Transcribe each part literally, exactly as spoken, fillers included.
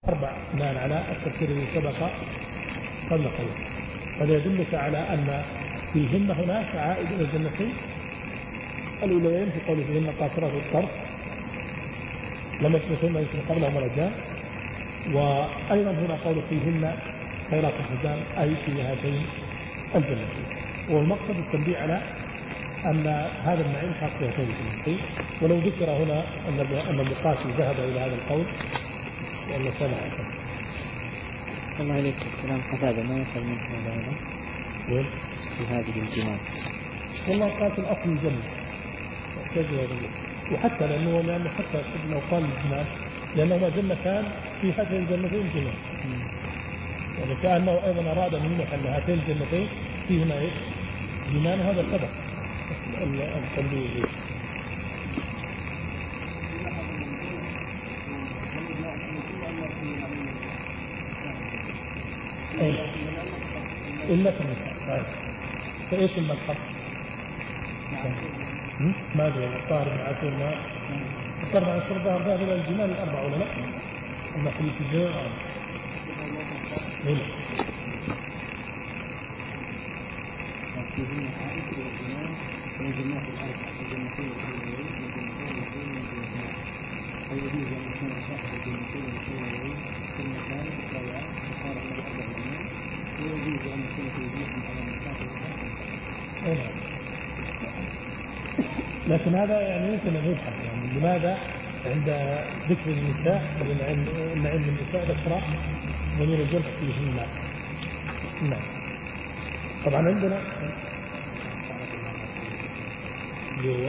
أربع بناء على التفسير الذي سبق قبل قليل. هذا يدلك على أن فيهن هناك عائد إلى الجنتين الأوليين في قوله فيهن قاصرات الطرف لم يسمثهن إنس قبلهم ولا جان، وأيضا هنا قوله فيهن خيرات الحسان أي في هاتين الجنتين. والمقصد التنبيه على أن هذا النعيم خاص بهاتين الجنتين. ولو ذكر هنا أن المقاتل ذهب إلى هذا القول وأن سمع صلى الله عليه وسلم قتادة ما يخرج من هذا وين في هذه الجنان. والله قاتل أصل الجنة وحتى لأنه لأنه حتى لو قال الجنان لأنهما جنتان في هاتين الجنتين جنان، يعني كأنه أيضا أراد أن يمنح أن هاتين الجنتين فيهما إيش جنان، وهذا سبب التنبيه. إلا في النساء فإيش الملحق؟ ما أدري الطاهر بن عاشور ما الطاهر بن عاشور ظهر ذهب إلى الجنان الأربع ولا لا؟ أما في الجنان إيه فيهن عائد إلى الجنان والجنات الأربع الجنتين الأوليين والجنتين الأوليين والجنتين فيجوز أن يكون صاحب الجنتين الأوليين ثم كان سواء وصار له أربع جنان، ويجوز أن يكون في جنة على المسافة الأربع. لكن هذا يعني يمكن أن يبحث يعني لماذا عند ذكر النساء أن عند النساء ذكر ضمير الجمع فيهن. نعم طبعا عندنا اللي هو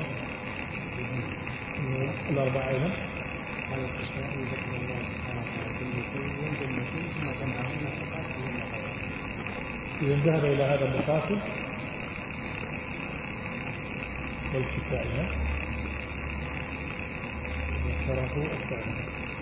الأربعة أيضا على التساؤل ذكر الله سبحانه وتعالى بالنسبة والجنتين ثم جمعهن فقط إذا ذهب إلى هذا المقاتل والكسائها ذكره الثاني.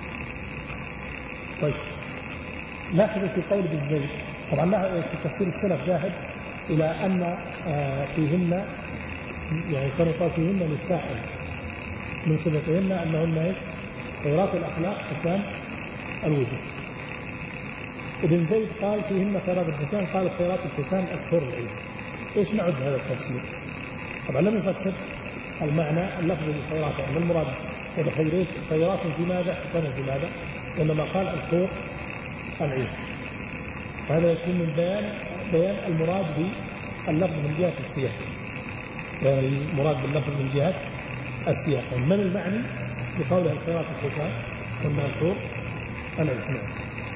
طيب لاحظوا في قول بالزيت طبعا لا في تفسير السلف ذاهب إلى أن فيهن يعني كانوا قال فيهن للسائل من صفتهن أنهن خيرات الأخلاق حسان الوجود. ابن زيد قال فيهن خيرات الحسان، قال خيرات الحسان أكثر العلم. إيش نعد هذا التفسير؟ طبعا لم يفسر المعنى اللفظ بالخيرات يعني المراد بخيرات خيرات في ماذا حسنا في ماذا، وإنما قال الخير العلم. هذا يكون من بيان بيان المراد باللفظ من جهة السياق، يعني المراد باللفظ من جهة السياق من المعني بقولها الخيرات الحسان قلنا الخير العلم.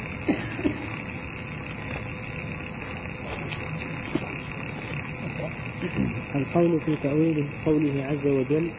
القول في تأويل قوله عز وجل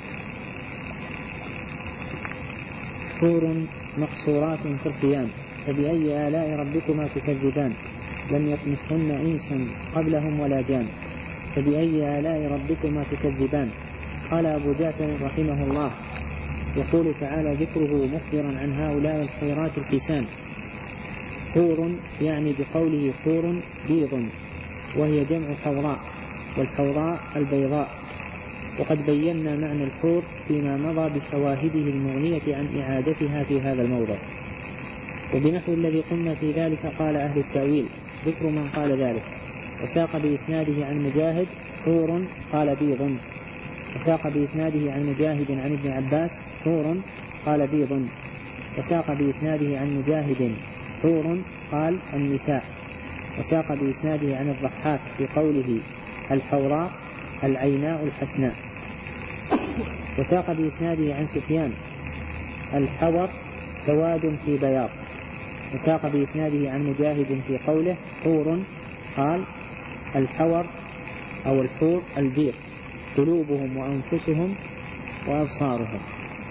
حور مقصورات في الخيام فبأي آلاء ربكما تكذبان لم يطمثهن إنس قبلهم ولا جان فبأي آلاء ربكما تكذبان. قال أبو جعفر رحمه الله يقول تعالى ذكره مخبرا عن هؤلاء الخيرات الحسان. حور يعني بقوله حور بيض وهي جمع حوراء والحوراء البيضاء، وقد بينا معنى الحور فيما مضى بشواهده المغنية عن إعادتها في هذا الموضع. وبنحو الذي قلنا في ذلك قال أهل التأويل ذكر من قال ذلك، وساق بإسناده عن مجاهد حور قال بيض، وساق بإسناده عن مجاهد عن ابن عباس حور قال بيض، وساق بإسناده عن مجاهد حور قال النساء، وساق بإسناده عن الضحاك في قوله الحوراء العيناء الحسناء، وساق بإسناده عن سفيان الحور سواد في بياض، وساق بإسناده عن مجاهد في قوله حور قال الحور أو الحور البيض قلوبهم وأنفسهم وأبصارهم.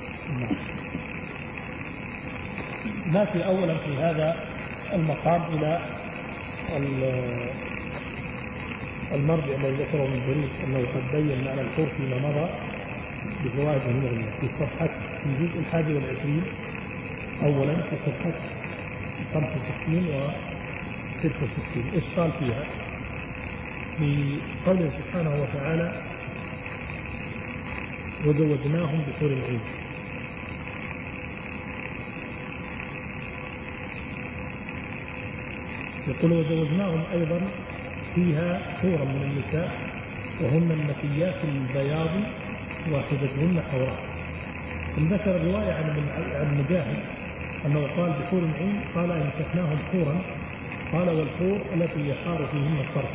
نأتي أولا في هذا المقام إلى المرجع الذي ذكره من جريد أنه قد بين معنى الحور فيما مضى بفوائد المغنية في صفحة في الجزء الحادي والعشرين أولا في صفحة خمسة وستين و ستة وستين. إيش قال فيها؟ في قوله سبحانه وتعالى وزوجناهم بحور العين. يقول وزوجناهم أيضا فيها حورا من النساء وهن النقيات البياض واحدتهن حوراء. ذكر رواية عن مجاهد أنه قال بحور عين قال أنشأناهم حورا، قال والحور التي يحار فيهن الصرف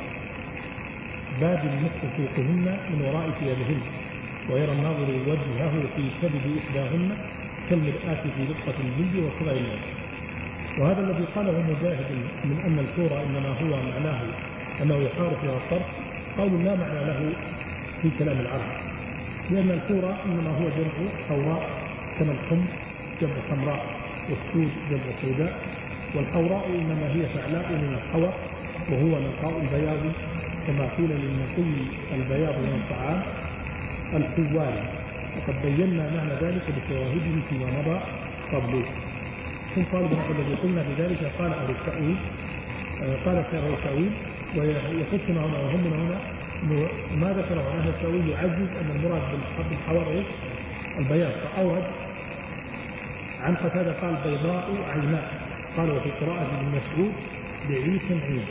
باد مثل سوقهن من وراء ثيابهن ويرى الناظر وجهه في كبد إحداهن كالمرآة في دقة الجلد وصغر الليل. وهذا الذي قاله مجاهد من أن الحور إنما هو معناه أنه يحار فيها الصرف قول لا معنى له في كلام العرب، لأن الحور إنما هو جمع حوراء كما الحمر جمع حمراء والسود جمع سوداء، والحوراء إنما هي فعلاء من الحور وهو نقاء البياض كما قيل للنقي البياض من الطعام الحواري، وقد بينا معنى ذلك بشواهده فيما مضى قبله. ثم قال الذي قلنا بذلك قال أهل التأويل قال سائر التأويل ويخصنا هنا وهمنا هنا ما ذكره عن أهل التأويل يعزز أن المراد بالحوار البياض، فأورد عن قتادة قال بيضاء عيناء، قال وفي قراءة ابن مسعود بعيش عين،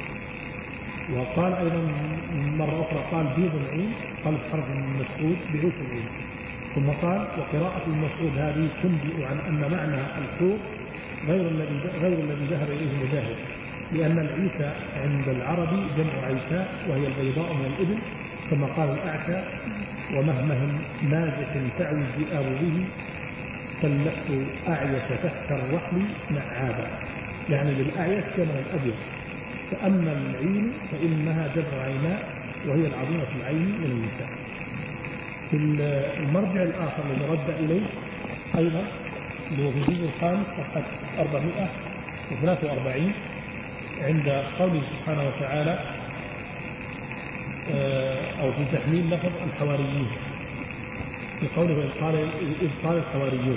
وقال أيضا مرة أخرى قال بيض عين قال في حرف ابن مسعود بعيش عين. ثم قال وقراءة ابن مسعود هذه تنبئ عن أن معنى الحور غير الذي غير الذي ذهب إليه مجاهد، لأن العيسى عند العرب جمع عيساء وهي البيضاء من الإبل كما قال الأعشى ومهمه نازح تعوي الذئاب به فاللحف أعيش تحت الرحل نعابا، يعني للأعيش كما الأبيض. فأما العين فإنها جمع عيناء وهي العظيمة العين من النساء. في المرجع الآخر الذي رد إليه أيضا اللي هو في الجزء الخامس صفحة أربعمائة وثلاثة وأربعين عند قوله سبحانه وتعالى أو في تحميل لفظ الحواريين في قوله إذ قال الحواريون،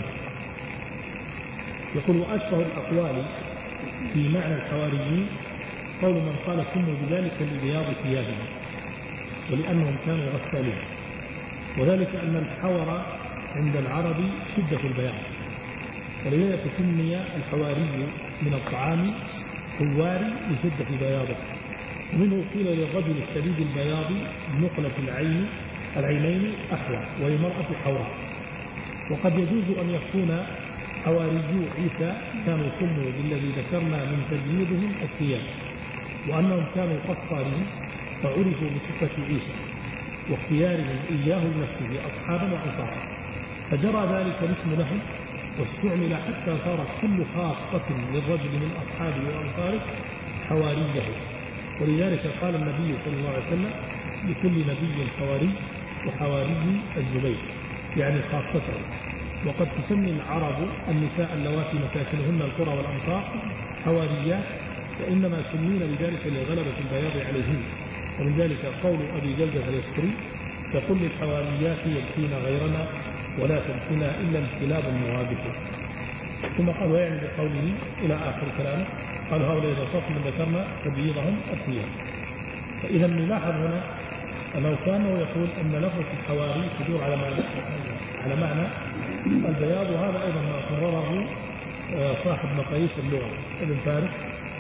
يقول وأشبه الأقوال في معنى الحواريين قول من قال سموا بذلك لبياض ثيابهم ولأنهم كانوا غسالين، وذلك أن الحور عند العرب شدة البياض، ولذلك سمي الحواري من الطعام حواري لشدة بياضه. ومنه قيل للرجل الشديد البياض نقلة العين العينين أحوى وهي المرأة حوراء. وقد يجوز أن يكون حواريو عيسى كانوا سموا بالذي ذكرنا من تجميدهم الثياب، وأنهم كانوا قصارين فعرفوا بصفة عيسى واختيارهم إياه لنفسه أصحابا وأنصارا، فجرى ذلك الاسم لهم واستعمل حتى صارت كل خاصة للرجل من أصحابه وأنصاره حواريه. ولذلك قال النبي صلى الله عليه وسلم لكل نبي حواري وحواري الزبير يعني خاصته. وقد تسمي العرب النساء اللواتي مساكنهن القرى والأمصار حواريات، فإنما سمين بذلك لغلبة البياض عليهن. ومن ذلك قول أبي جلدة اليسري فقل للحواريات يبكين غيرنا ولا تبكينا إلا الكلاب المواقف. ثم قال ويعني بقوله إلى آخر كلامه قال هؤلاء إذا صف من ذكرنا تبييضهم الثياب. فإذا نلاحظ هنا أنه كانه يقول أن لفظ الحواري تدور على معنى على معنى البياض، وهذا أيضا ما قرره صاحب مقاييس اللغة ابن فارس،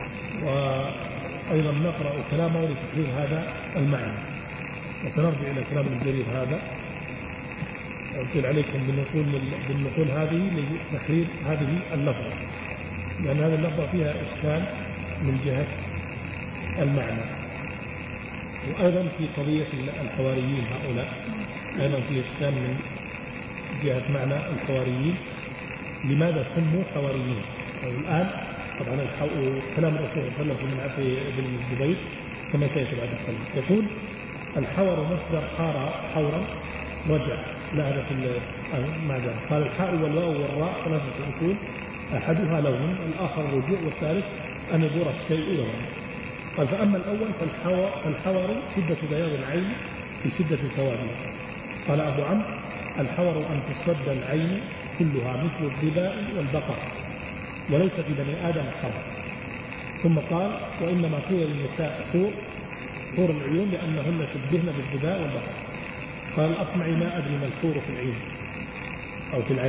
وأيضا نقرأ كلامه لتحرير هذا المعنى. وسنرجع إلى كلام الجرير هذا أقول عليكم بالنقول, بالنقول هذه لتحرير هذه اللفظة، لأن هذه اللفظة فيها إشكال من جهة المعنى. وأيضا في قضية الحواريين هؤلاء أيضا في إشكال من جهة معنى الحواريين، لماذا سموا حواريين؟ الآن طبعا كلام الرسول صلى الله عليه وسلم في ابن الزبير كما سيأتي بعد الكلام. يقول الحور مصدر حار حورا رجع، لا هذا في المعنى. قال الحاء والواو والراء ثلاثة أصول أحدها لون، الآخر رجوع، والثالث أن يدور الشيء لون. قال فأما الأول فالحور, فالحور شدة بياض العين في شدة سوادها. قال أبو عمرو الحور أن تصد العين كلها مثل الظباء والبقر وليس في بني آدم حور. ثم قال وإنما قيل للنساء حور حور العيون لأنهن شبهن بالظباء والبقر. قال الأصمعي ما أدري ما الحور في العين أو في العين.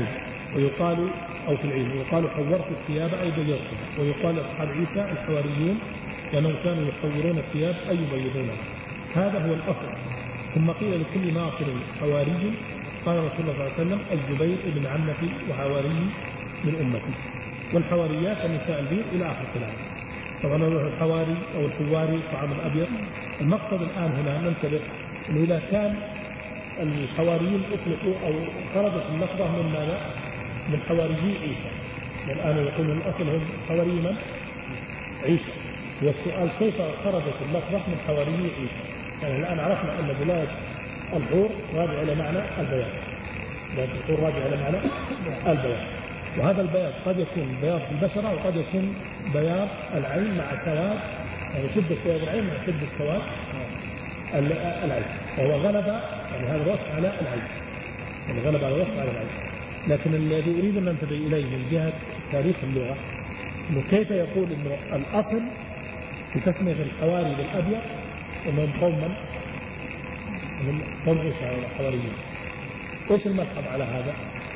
ويقال أو في العيد ويقال حورت الثياب أي بيضتها، ويقال أصحاب عيسى الحواريون لأنهم كانوا يحورون الثياب أي يبيضونها. هذا هو الأصل. ثم قيل لكل ناصر حواري، قال رسول الله صلى الله عليه وسلم الزبير ابن عمتي وحواري من أمتي، والحواريات النساء البيض إلى آخر كلام. طبعا الحواري أو الحواري طعام الأبيض. المقصد الآن هنا ننتبه أنه إذا كان الحواريين أطلقوا أو خرجت اللفظة من ماذا؟ من حواريي عيسى. والآن يقول الأصل هم حواري من؟ عيسى. والسؤال كيف خرجت اللفظة من حواريي عيسى؟ يعني الآن عرفنا أن بلاد الحور راجع إلى معنى البياض، بلاد الحور راجع إلى معنى البياض، وهذا البياض قد يكون بياض البشرة وقد يكون بياض العين مع سواد، يعني شدة بياض العين مع شدة سواد العين، وهو غلب يعني هذا الوصف على العين، يعني غلب على الوصف على العين. لكن الذي أريد أن ننتبه إليه من جهة تاريخ اللغة أنه كيف يقول أنه الأصل في تسمية الحواري بالأبيض أنهم قوم من؟ من قوم عيسى والحواريين. إيش المذهب على هذا؟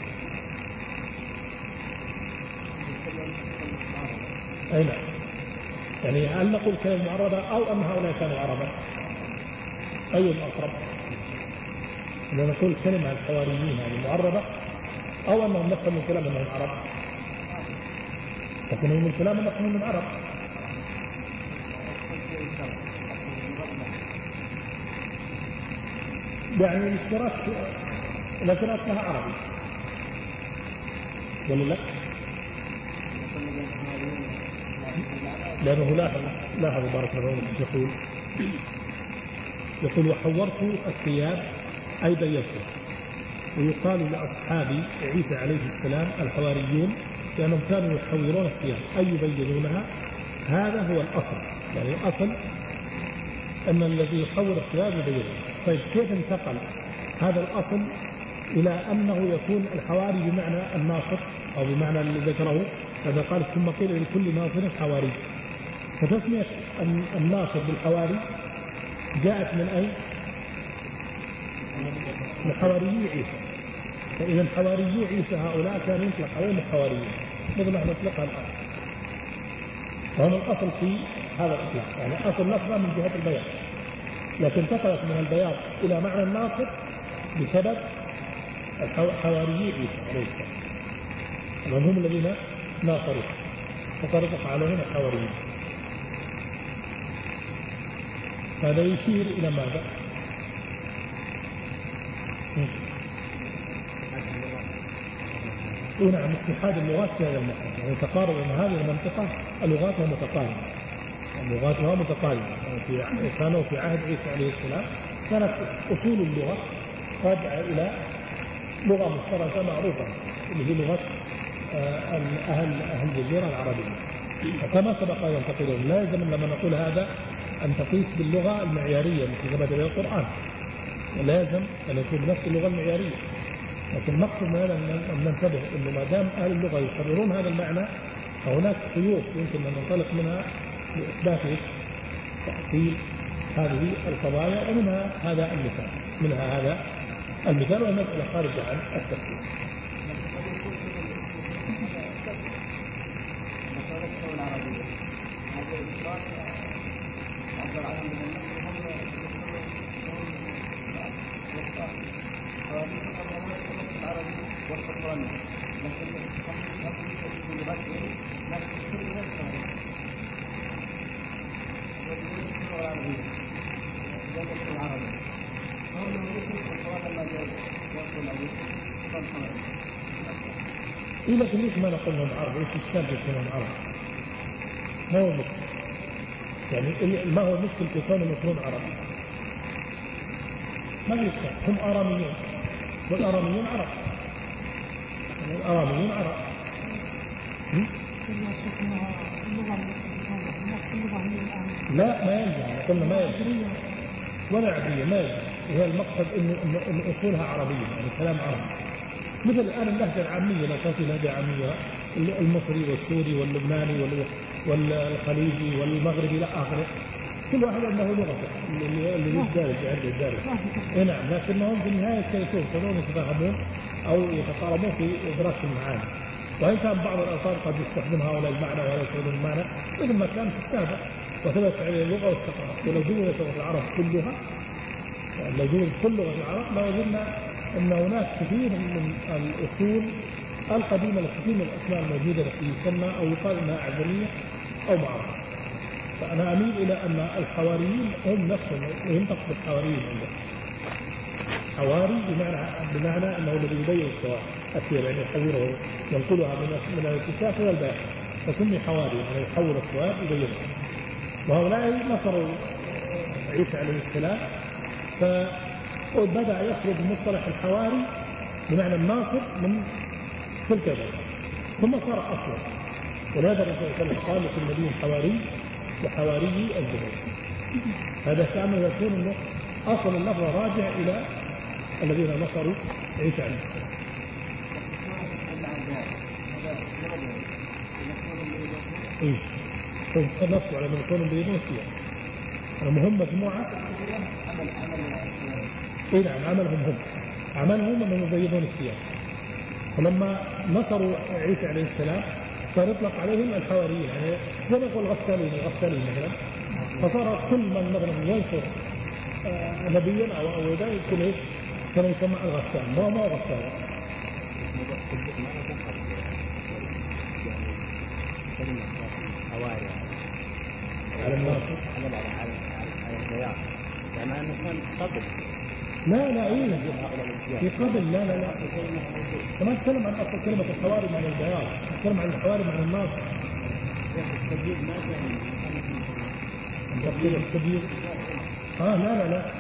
أي نعم. يعني هل نقول كلمة معربة أو أن هؤلاء كانوا عربا؟ أي الأقرب؟ إذا نقول كلمة الحواريين يعني معربة أو أنهم نفهم من كلام أنهم عرب؟ لكن من كلام أنهم من عرب. يعني الاشتراك لكن أصلها عربي ولا لا؟ لأنه لاحظ لاحظ بارك الله فيك يقول يقول وحورت الثياب أي بيضتها، ويقال لأصحاب عيسى عليه السلام الحواريون لأنهم كانوا يحورون الثياب أي يبيضونها. هذا هو الأصل، يعني الأصل أن الذي يحور الثياب يبيضها. طيب كيف انتقل هذا الأصل إلى أنه يكون الحواري بمعنى الناصر أو بمعنى الذي ذكره؟ هذا قال ثم قيل لكل ناصر حواري. فتسمية الناصر بالحواري جاءت من أين؟ من حواريي عيسى. فإذا حواريي عيسى هؤلاء كانوا يطلق عليهم الحواريين مثل ما نطلقها الآن. وهذا الأصل في هذا الإطلاق، يعني أصل لفظة من جهة البياض، لكن انتقلت من البياض إلى معنى الناصر بسبب حواريي عيسى عليه السلام، هم الذين ناصروا فطرق عليهم الحواريين. هذا يشير إلى ماذا؟ نعم اتحاد اللغات في هذا المكان، يعني تقارب أن هذه المنطقة اللغاتها متقاربة، لغاتها متقاربة. في كانوا في عهد عيسى عليه السلام كانت أصول اللغة راجعة إلى لغة مشتركة معروفة اللي هي لغة أهل أهل الجزيرة العربية. وكما سبق أن تقولون لازم لما نقول هذا أن تقيس باللغة المعيارية التي ثبت بها القرآن، لازم أن يكون بنفس اللغة المعيارية. لكن المقصود من هذا أن ننتبه أنه ما دام أهل اللغة يقررون هذا المعنى فهناك خيوط يمكن أن ننطلق منها لإثبات تأصيل هذه القضايا، ومنها هذا المثال منها هذا المثال وهي مسألة خارجة عن التفسير. إيه لكن ليش ما نقول لهم عرب؟ إيش الشاب يكونون عرب؟ ما هو المشكل؟ يعني ما هو المشكل في كونهم يكونون عرب؟ ما في إشكال، هم آراميون والآراميون عرب، يعني الآراميون عرب. لا ما يلزم، قلنا ما يلزم ولا عربية ما يلزم. هي المقصد إنه إن أصولها عربية، يعني كلام عربي. مثل الآن اللهجة العامية، لو كانت لهجة عامية المصري والسوري واللبناني والخليجي والمغربي لا آخره، كل واحد عنده لغته اللي يدارج عنده يدارج. إيه نعم، لكنهم في النهاية سيكون كلهم يتفاهمون أو يتقاربون في إدراك المعاني. وإن كان بعض الآثار قد يستخدم هؤلاء المعنى ولا يستخدم المعنى مثل ما كان في السابق وثبت عليه اللغة والثقافة. ولو جولت لغة العرب كلها لو جولت كل لغة العرب لوجدنا أن هناك كثير من الأصول القديمة لكثير من الأسماء الموجودة التي يسمى أو يقال أنها أعجمية أو معرفة. فأنا أميل إلى أن الحواريين هم نفسهم ينطق بالحواريين عندهم. حواري بمعنى بمعنى أنه الذي يبين السواء أسير يعني يحوله ينقلها من من الاتساق إلى البيان فسمي حواري يعني يحول السواء يبينها. وهؤلاء نصروا عيسى عليه السلام فبدأ يخرج مصطلح الحواري بمعنى الناصر من تلك البلد ثم صار أصلا. ولهذا الرسول صلى الله عليه وسلم قال لكل نبي حواري وحواري الزبير. هذا كأنه يكون أنه أصل اللفظ راجع إلى الذين نصروا عيسى عليه السلام. إيه قد نصوا على من يكونوا بيدون فيها المهم مجموعة. إيه نعم عملهم هم عملهم أنهم يبيضون الثياب. فلما نصروا عيسى عليه السلام صار يطلق عليهم الحواريين يعني زي ما يقول الغسالين الغسالين مثلا. فصار كل من مثلا ينصر نبيا أو أو ذا يكون إيش كان يسمى الغسال ما ما غسال. على الناصر على على على البياض يعني أنه كان قبل لا لا إيه في قبل لا لا لا كمان تكلم عن أصل كلمة الحواري مع البياض تكلم عن الحواري مع الناصر. التبييض ما كان التبييض آه لا لا لا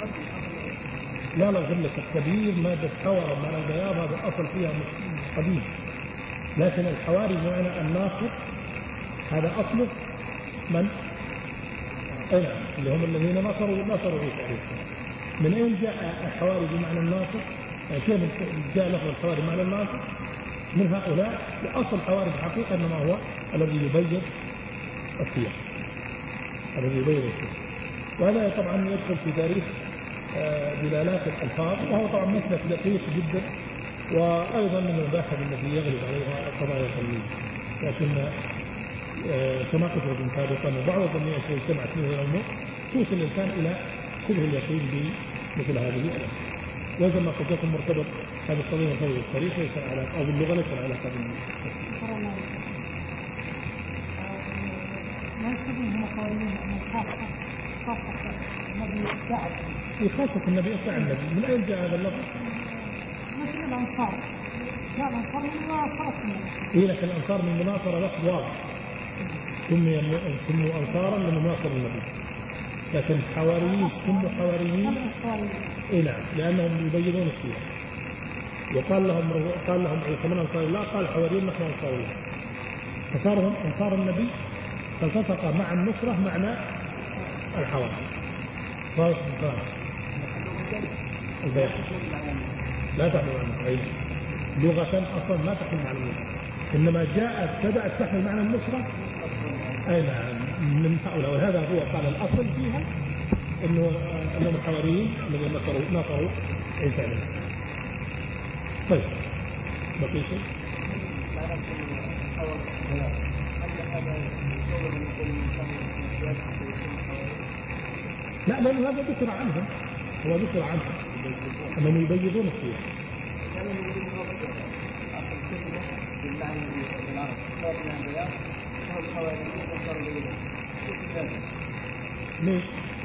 لا لا غير لك التبييض مادة حوار مع البياض هذا أصل فيها قديم. لكن الحواري بمعنى الناصر هذا أصله من؟ أين اللي هم الذين نصروا نصروا عيسى عليه السلام. من أين جاء الحواري بمعنى الناصر؟ يعني كيف جاء لفظ الحواري بمعنى الناصر؟ من هؤلاء وأصل الحواري الحقيقة إنما هو الذي يبين السياق الذي يبين السياق. وهذا طبعا يدخل في تاريخ دلالات الألفاظ وهو طبعا مسلك دقيق جدا وأيضا من المباحث التي يغلب عليها القضايا الفنية. لكن كما قلت لكم سابقا وبعض الظنيات في اجتمعت فيه الأمور توصل الإنسان إلى شبه اليقين بمثل هذه الأمور. لازم ما قلت لكم مرتبط هذا القضية مرتبط بالتاريخ ليس علاقة أو باللغة ليس علاقة باللغة. ما يسمونهم قوانين خاصة خاصة النبي بعد خاصة النبي أطلع النبي. من أين جاء هذا اللفظ؟ مثل الأنصار لا الأنصار من مناصرة النبي. إيه لكن الأنصار من مناصرة لفظ واضح سموا سموا أنصارا لمناصر النبي. لكن حواريين سموا حواريين إيه نعم لأنهم يبينون السيرة. وقال لهم قال لهم عيسى من أنصار الله قال حواريين نحن أنصار الله. فصارهم أنصار النبي فالتفق مع النصرة معنى الحواري. خلاص البيع لا تحمل معنى الغيب لغة أصلا ما تحمل معنى النصرة إنما جاءت بدأت تحمل معنى النصرة أي نعم من هؤلاء. وهذا هو قال الأصل فيها إنه أنهم الحواريين الذين نصروا نصروا عيسى عليه السلام. طيب بقي شيء؟ لا لأن هذا ذكر عنهم هو ذكر عنهم أنهم يبيضون السياق. ليش؟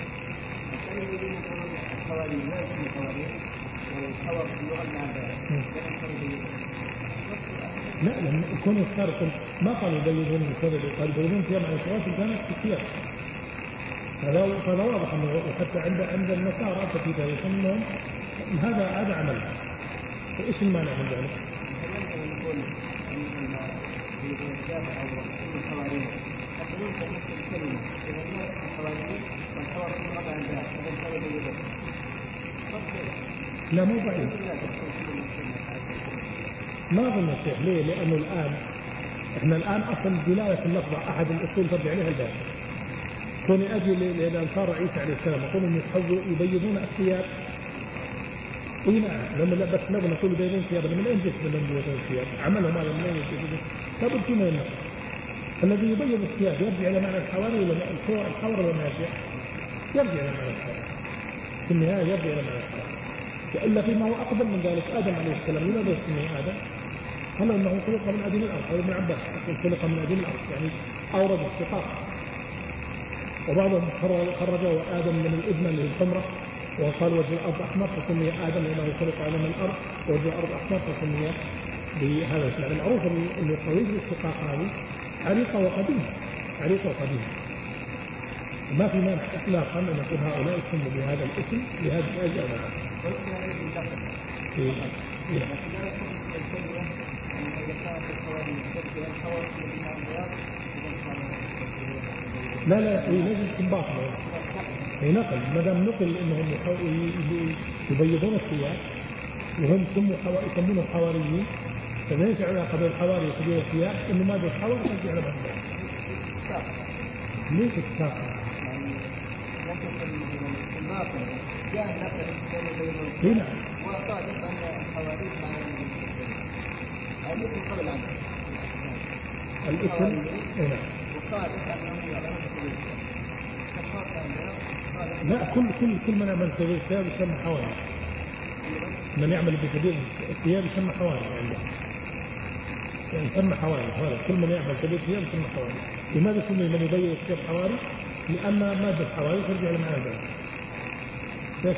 لا لأن يكون يختاركم ما قالوا يبيضون الكذب قالوا يبيضون فيها مع الكواسب كانت كثيرة. هذا هذا واضح انه حتى عند عند النصارى في تاريخهم هذا هذا عمل. وايش المانع من ذلك؟ لا مو بعيد ما أظن الشيخ. ليه؟ لأنه الآن إحنا الآن أصل دلالة اللفظة أحد الأصول ترجع عليها البيان. كوني أجي للأنصار عيسى عليه السلام يقولون يبيضون الثياب اي نعم، لما لا بس لما نقول جايبين ثياب من اين جت من انبوه الثياب؟ عملهم هذا من اين جت؟ لابد فيما ينقل. الذي يبين الثياب يرجع الى معنى الحواري ولا الحور ولا ما يرجع؟ يرجع الى معنى الحواري. في النهايه يرجع الى معنى الحواري. والا فيما هو اقدم من ذلك ادم عليه السلام لماذا يسميه ادم؟ قال انه خلق من ادم الارض، قال ابن عباس خلق من ادم الارض يعني اورد الشقاق. وبعضهم خرجوا ادم من الادمه اللي هي الحمره وقال وجه الارض احمر فسمي ادم لانه خلق على من الارض، وجه الارض احمر فسمي بهذا الشيء. المعروف ان القضيه الاشتقاق هذه عريقه وقديمه، عريقه وقديمه. ما في مانع اطلاقا ان نقول هؤلاء يسموا بهذا الاسم لهذه الاجل. لا لا هي ليس استنباط، هي نقل. ما دام نقل انهم يبيضون الثياب وهم يسمونهم حواريين، فليس علاقه بين الحواري وتبييض الثياب انه ما بين الحواري ترجع على بعض. ليش الساقه؟ جاء نقل هنا وصادف ان الحواري الاسم قبل عنه الاسم هنا وصادف انه يعلم لا كل كل كل من يعمل تبييض الثياب يسمى حواري. من يعمل بتبييض الثياب يسمى حواري عنده، يعني يسمى حواري. حواري كل من يعمل تبييض الثياب يسمى حواري. لماذا سمي من يبيض الثياب حواري؟ لأن مادة الحواري ترجع لمعنى ذلك. بس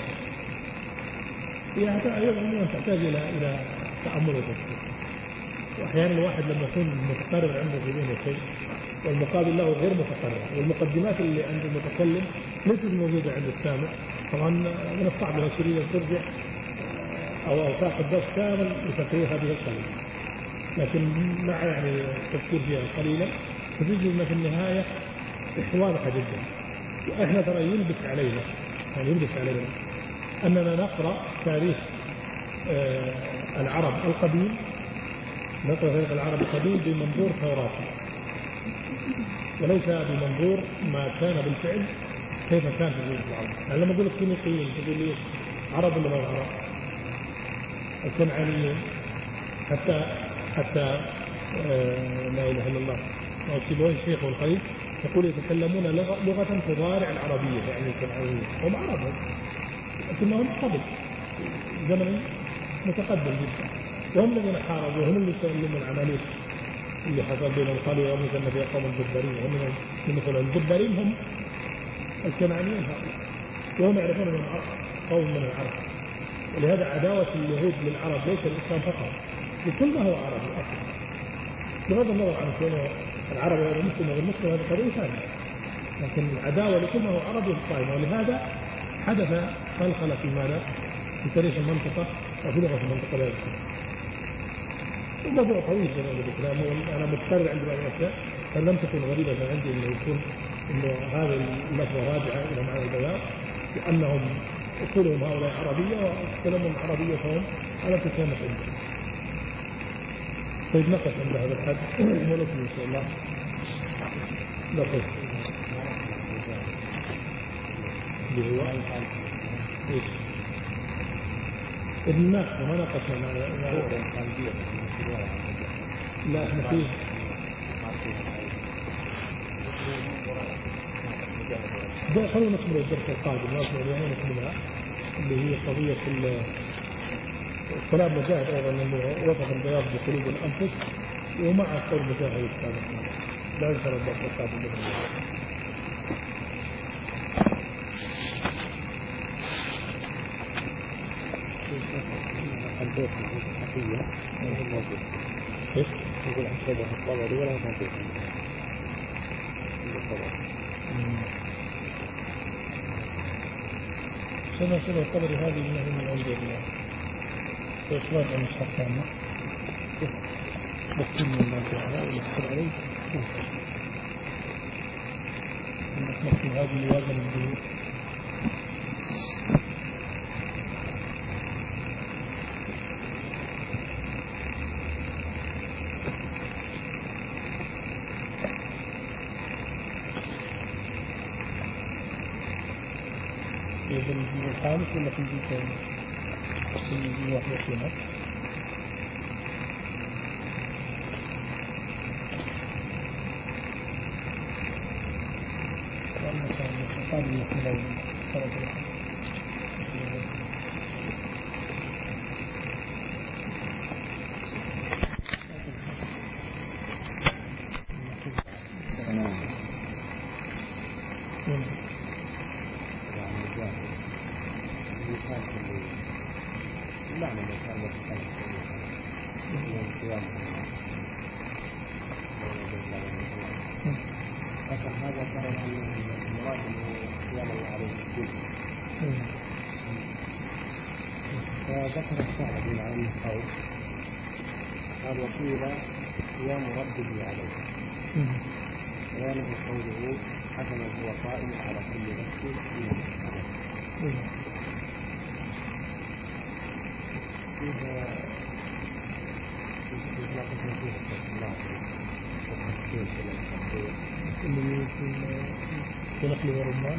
هي أيضا تحتاج إلى إلى تأمل وتفكير. وأحيانا الواحد لما يكون متقرر عنده في ذهنه شيء والمقابل له غير متقرر، والمقدمات اللي عند المتكلم ليست موجودة عند السامع، طبعا من الصعب لو تريد أن ترجع أو أو تأخذ درس كامل لتقرير هذه القضية، لكن مع يعني التفكير فيها قليلا تجد أن في النهاية واضحة جدا. وإحنا ترى يلبس علينا يعني يلبس علينا أننا نقرأ تاريخ آه العرب القديم، نقرأ تاريخ العرب القديم بمنظور توراتي وليس بمنظور ما كان بالفعل كيف كان في جزء العرب. يعني لما أقول لك فينيقيين تقول لي عرب ولا ما عرب؟ الكنعانيين حتى حتى آه لا إله إلا الله وسيبويه الشيخ والخليل يقول يتكلمون لغة تضارع العربية يعني الكنعانيين، هم عرب لكنهم قبل زمن متقدم جدا، وهم الذين حاربوا وهم اللي سلموا العملية اللي حصل بينهم. قالوا يا موسى ان في قوم الجبارين، وهم مثل الجبارين هم الكنعانيين هؤلاء، وهم يعرفون من العرب قوم من العرب. ولهذا عداوة اليهود للعرب ليس الإسلام فقط، لكل ما هو عربي أصلا، بغض النظر عن كونه العرب غير المسلم وغير المسلم هذا قضية ثانية، لكن العداوة لكل ما هو عربي القائمة. ولهذا حدث خلخلة في ماذا؟ في تاريخ المنطقة وفي لغة المنطقة لا يمكن. الموضوع طويل زي ما قلت لك، أنا متكرر عندي بعض الأشياء فلم تكن غريبة عندي إنه يكون إنه هذه اللفظة راجعة إلى معنى البياض، لأنهم أصولهم هؤلاء عربية وكلامهم عربية فهم على تكامل عندهم. طيب نقف عند هذا الحد ولكن إن شاء الله نقف اللي هو إيش؟ ابن ناقص وما ناقصنا مع لا احنا فيه ده خلونا نكمل الدرس القادم ناقصنا اليوم نكملها اللي هي قضية الكلام مجاهد أيضا أنه وصف البياض بقلوب الأنفس ومع قول مجاهد السابق لا ينكر الدرس القادم بإذن الله. البيت الحقيقية غير موجود. إيش؟ يقول عن شبه الطبري ولا موجود. شبه شبه الطبري هذه إنه من عند الله. وإخراج عن الشرطان. بس كل من ما جاء ويذكر عليه. نحن هذه الواجب الجديد. في الخامس ولا في الثاني؟ في واحد وعشرين قال لك فذكر الشعر عن الخوف قال وقيل قيام ربه عليه قيامه قوله حكما هو قائم على كل نفس فيها فيها قسم فيها التفصيلات والتفصيل في التفصيل اللي في نقل ورمان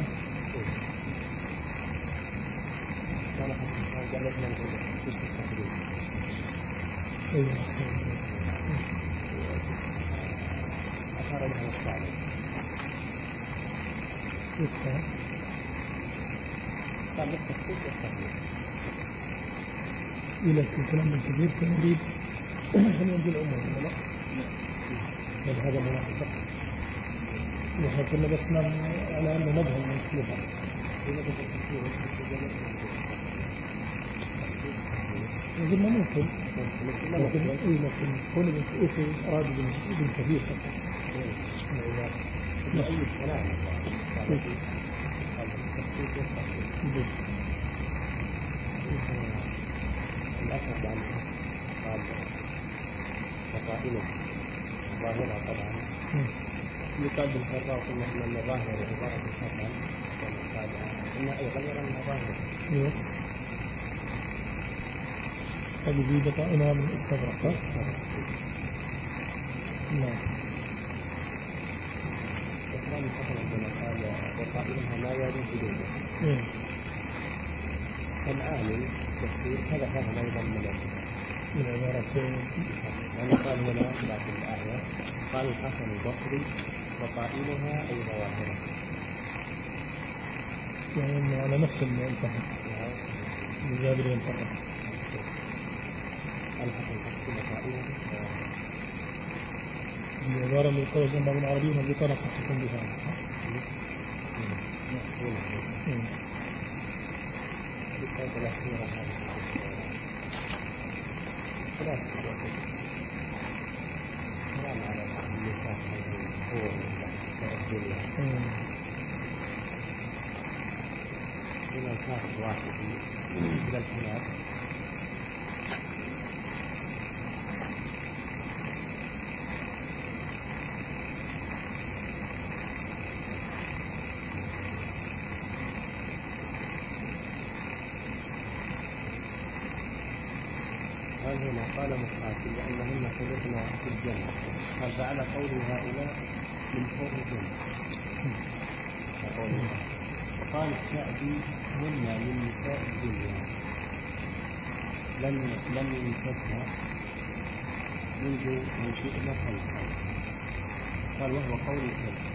كان حتى جلسنا في التفصيل أثار لها الصعب يسمع قال بالتفصيل والتفصيل إلى الكلام الكبير فنريد أن ينزل عمر ولا بل هذا مناسب نحن كنا بس على أنه نبهل من كلها قلنا ممكن لكن إيه لكن كل من إيه أراد ابن كثير أي كلام الأثر عن قال فقائله ظاهرة طبعا يقال بالفراء قلنا أن ظاهرة عبارة الشرع قال إن أيضا يرى أنها ظاهرة هذه في بطائنها من استغرق نعم وكان مثلا عندما قال بطائنها لا يريد بدونه العامل التفسير هذا فهم أيضا من العبارتين يعني قال هنا بعد الآية قال الحسن البصري بطائنها أي ظواهرها يعني على نفس الفهم بجابر ينفرق الحسن البصري بطائنها العبارة اللي قال جمع من العربيين بطرق حسن بها بالآية الأخيرة هذه ثلاثة كلام على اللسان هو الدنيا إلى الكافر واحد إلى الخلاف قال هنا قال مقاتل لأنهن خلقنا في الجنة قال فعلى قول هؤلاء من فوق الجنة وقال الشعبي هن من نساء الدنيا لم لم يمسسها منذ منشئنا خلقا قال وهو قول الكلام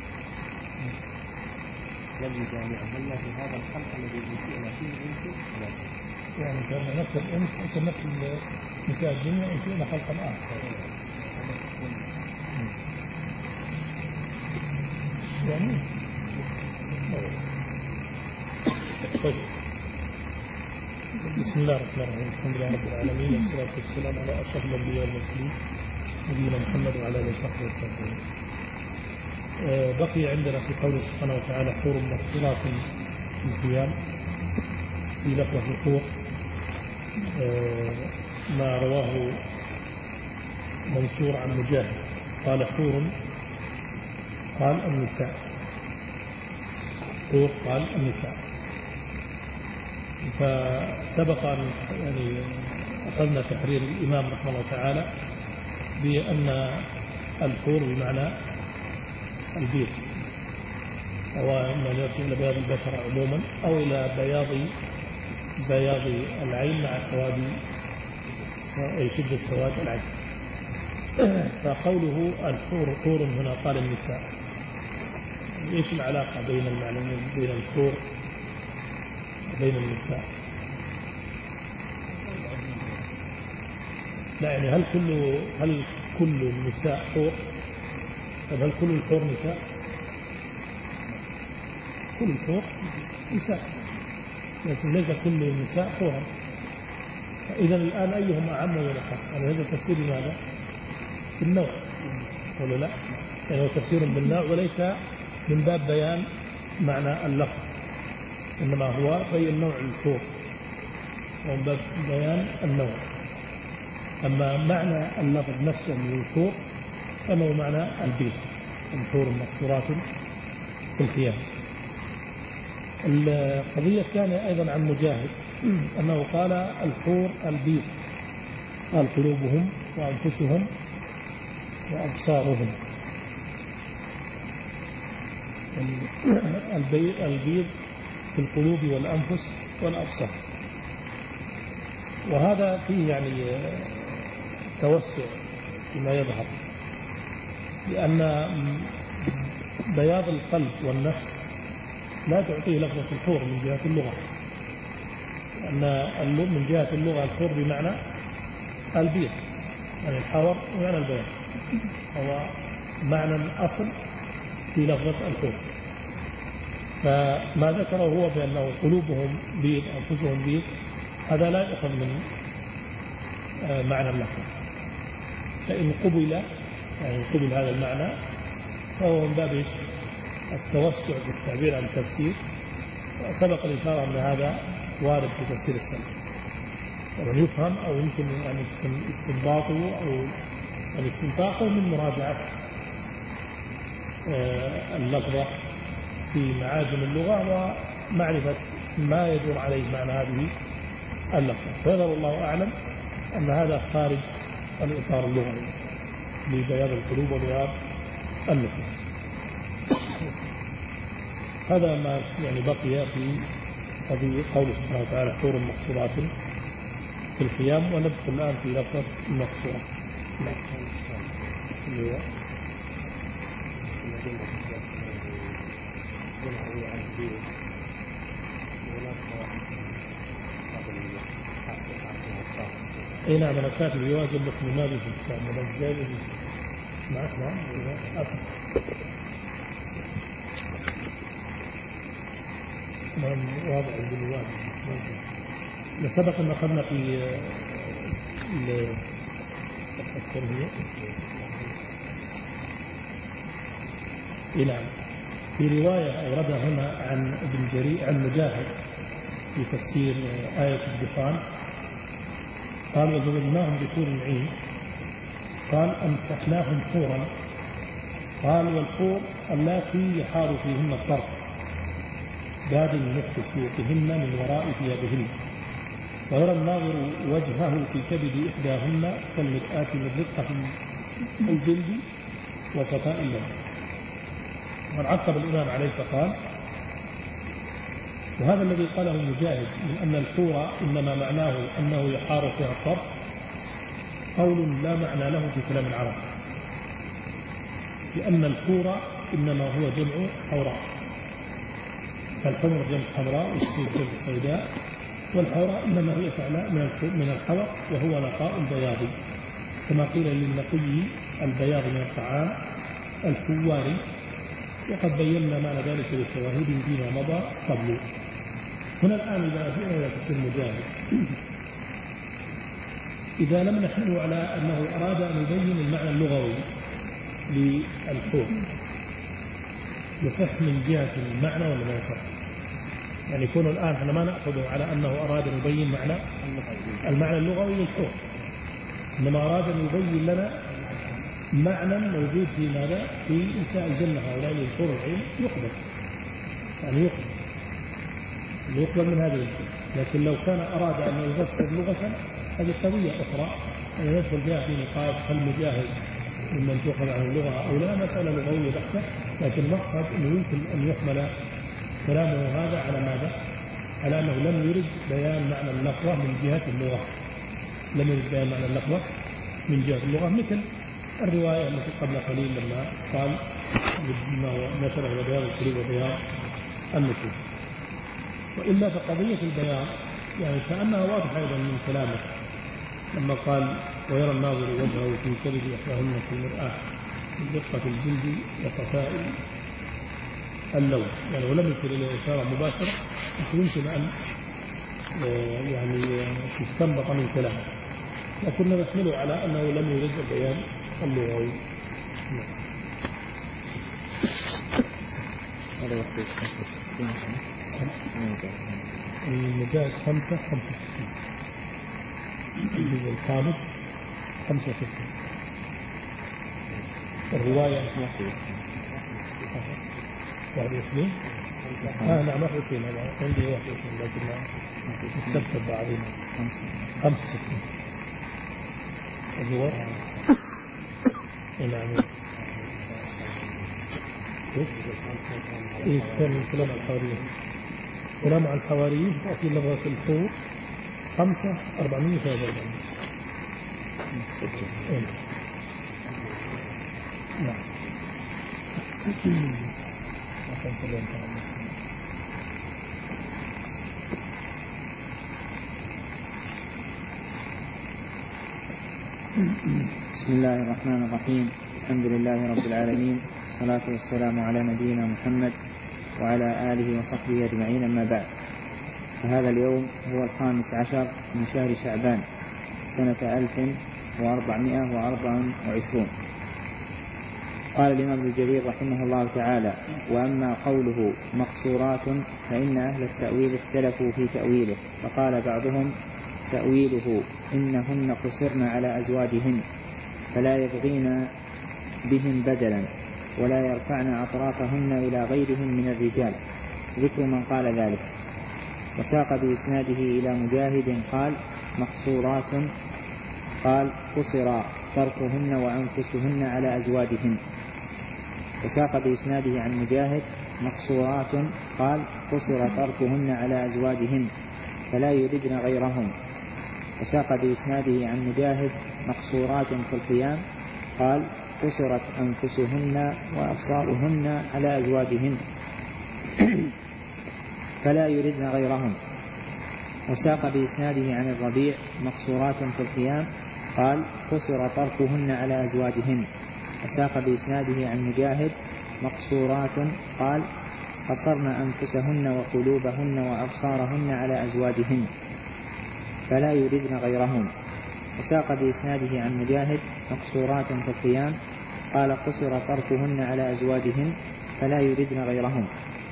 لم يجامعهن في هذا الخلق الذي منشئنا فيه منذ خلقا يعني كان نفس الأنس نفس نساء الدنيا انشئنا خلقا آخر يعني طيب بسم الله الرحمن الرحيم الحمد لله رب العالمين والصلاة والسلام على أشرف الأنبياء والمرسلين نبينا محمد وعلى آله وصحبه وسلم. بقي عندنا في قوله سبحانه وتعالى حور مقصورات في الخيام في لفظ الحور ما رواه منصور عن مجاهد قال حور قال النساء حور قال النساء فسبق أن يعني أخذنا تحرير الإمام رحمه الله تعالى بأن الحور بمعنى البيض أو أن يرجع إلى بياض البشرة عموما أو إلى بياض بياض العين مع سواد أي شدة سواد العين. فقوله الحور حور هنا قال النساء، إيش العلاقة بين المعنى بين الحور وبين النساء؟ لا يعني هل كل هل كل النساء حور؟ طب هل كل الحور نساء؟ كل الحور نساء، لكن ليس كل النساء حورا. إذا الآن أيهما أعم ولا أخص؟ يعني هذا تفسير لماذا؟ بالنوع ولا لا؟ يعني هو تفسير بالنوع وليس من باب بيان معنى اللفظ، إنما هو بيان نوع الحور ومن باب بيان النوع. أما معنى اللفظ نفسه من الحور فهو معنى البيض، الحور مقصورات في الخيام. القضية الثانية أيضا عن مجاهد أنه قال الحور البيض، قال قلوبهم وأنفسهم وأبصارهم. البيض في القلوب والأنفس والأبصار، وهذا فيه يعني توسع فيما يظهر، لأن بياض القلب والنفس لا تعطيه لفظة الحور من جهة اللغة، لأن من جهة اللغة الحور بمعنى البيض، يعني الحور ومعنى البياض، هو معنى أصل في لفظة الحور. فما ذكره هو بأنه قلوبهم بيض أنفسهم بيض، هذا لا يؤخذ من معنى اللفظ، فإن قبل يعني قبل هذا المعنى فهو من باب التوسع في التعبير عن التفسير. سبق الإشارة أن هذا وارد في تفسير السلف، ومن يفهم أو يمكن أن استنباطه أو أن استنطاقه من مراجعة اللفظة في معاجم اللغة ومعرفة ما يدور عليه معنى هذه اللفظة. فيظهر الله أعلم أن هذا خارج الإطار اللغوي لبياض القلوب وبياض النفوس. هذا ما يعني بقي في قضية قوله سبحانه وتعالى حور مقصورات في الخيام. وندخل الآن في لفظة المقصورة. اي نعم، انا كاتب يواجب بس ما في الكتاب من الجاي معك. نعم نعم واضح بالواجب. سبق ان اخذنا في التربيه. اي نعم، في روايه اوردها هنا عن ابن جرير عن مجاهد في تفسير آية الدخان، قال وزوجناهم بحور عين، قال أمسحناهم حورا، قال والحور اللاتي يحار فيهن الطرف باد مخ سوقهن من وراء ثيابهن، ويرى الناظر وجهه في كبد إحداهن كالمرآة من رقة الجلد وصفاء اللون. وعقب الإمام عليه فقال وهذا الذي قاله مجاهد من أن الحور إنما معناه أنه يحار فيها الطرف قول لا معنى له في كلام العرب، لأن الحور إنما هو جمع حوراء، فالحمر جمع حمراء والسود جمع سوداء، والحوراء إنما هي فعلاء من الحور وهو نقاء البياض، كما قيل للنقي البياض من الطعام الحواري، وقد بينا معنى ذلك بشواهده فيما مضى قبل. هنا الآن إذا فينا تفسير مجاهد، إذا لم نحمل على أنه أراد أن يبين المعنى اللغوي للحور يصح من جهة المعنى ولا ما يصح؟ يعني يكون الآن احنا ما نأخذه على أنه أراد أن يبين معنى المعنى اللغوي للحور، إنما أراد أن يبين لنا معنى موجود في ماذا؟ في نساء الجنة هؤلاء الحور العين يقبل، يعني يقبل يقبل من هذه الجنة. لكن لو كان أراد أن يفسر لغة هذه قضية أخرى أن يدخل فيها في نقاش هل مجاهد ممن تؤخذ عن اللغة أو لا، مسألة لغوية بحتة، لكن المقصد أنه يمكن أن يحمل كلامه هذا على ماذا؟ على أنه لم يرد بيان معنى اللفظة من جهة اللغة، لم يرد بيان معنى اللفظة من جهة اللغة، مثل الرواية التي قبل قليل لما قال ما نشر إلى بيان القلوب وبيان النفوس. وإلا فقضية البيان يعني كأنها واضحة أيضا من كلامه لما قال ويرى الناظر وجهه في كبد إحداهن في المرآة من دقة الجلد وصفاء اللون، يعني ولم يكن إليه إشارة مباشرة يمكن أن يعني تستنبط من كلامه، لكننا نحمله على أنه لم يرد البيان اللغوي. المجاهد خمسة خمسة الجزء الخامس خمسة ستة. الرواية واحد وعشرين. آه نعم واحد وعشرين، أنا عندي واحد وعشرين لكن ما استبدل بعضنا. خمسة ستة الرواية. نعم. إيه كان كلام الحواريين، كلام عن الحواريين في لغة الفور خمسة أربعمية ثلاثة وأربعين. نعم. بسم الله الرحمن الرحيم. الحمد لله رب العالمين، والصلاة والسلام على نبينا محمد وعلى آله وصحبه أجمعين، أما بعد. فهذا اليوم هو الخامس عشر من شهر شعبان سنة ألف وأربعمائة وأربعة وعشرين. قال الإمام ابن جرير رحمه الله تعالى: وأما قوله مقصورات فإن أهل التأويل اختلفوا في تأويله، فقال بعضهم تأويله إنهن قصرن على أزواجهن فلا يبغين بهم بدلا ولا يرفعن أطرافهن إلى غيرهم من الرجال، ذكر من قال ذلك. وساق بإسناده إلى مجاهد قال مقصورات قال قصر طرفهن وأنفسهن على أزواجهن. وساق بإسناده عن مجاهد مقصورات قال قصر طرفهن على أزواجهن فلا يردن غيرهم. وساق بإسناده عن مجاهد مقصورات في القيام قال قصرت أنفسهن وأبصارهن على أزواجهن فلا يردن غيرهم. وساق بإسناده عن الربيع مقصورات في القيام قال قصر طرفهن على أزواجهن. وساق بإسناده عن مجاهد مقصورات قال قصرن أنفسهن وقلوبهن وأبصارهن على أزواجهن فلا يردن غيرهم. وساق بإسناده عن مجاهد مقصورات في القيام قال قصر طرفهن على أزواجهن فلا يردن غيرهم.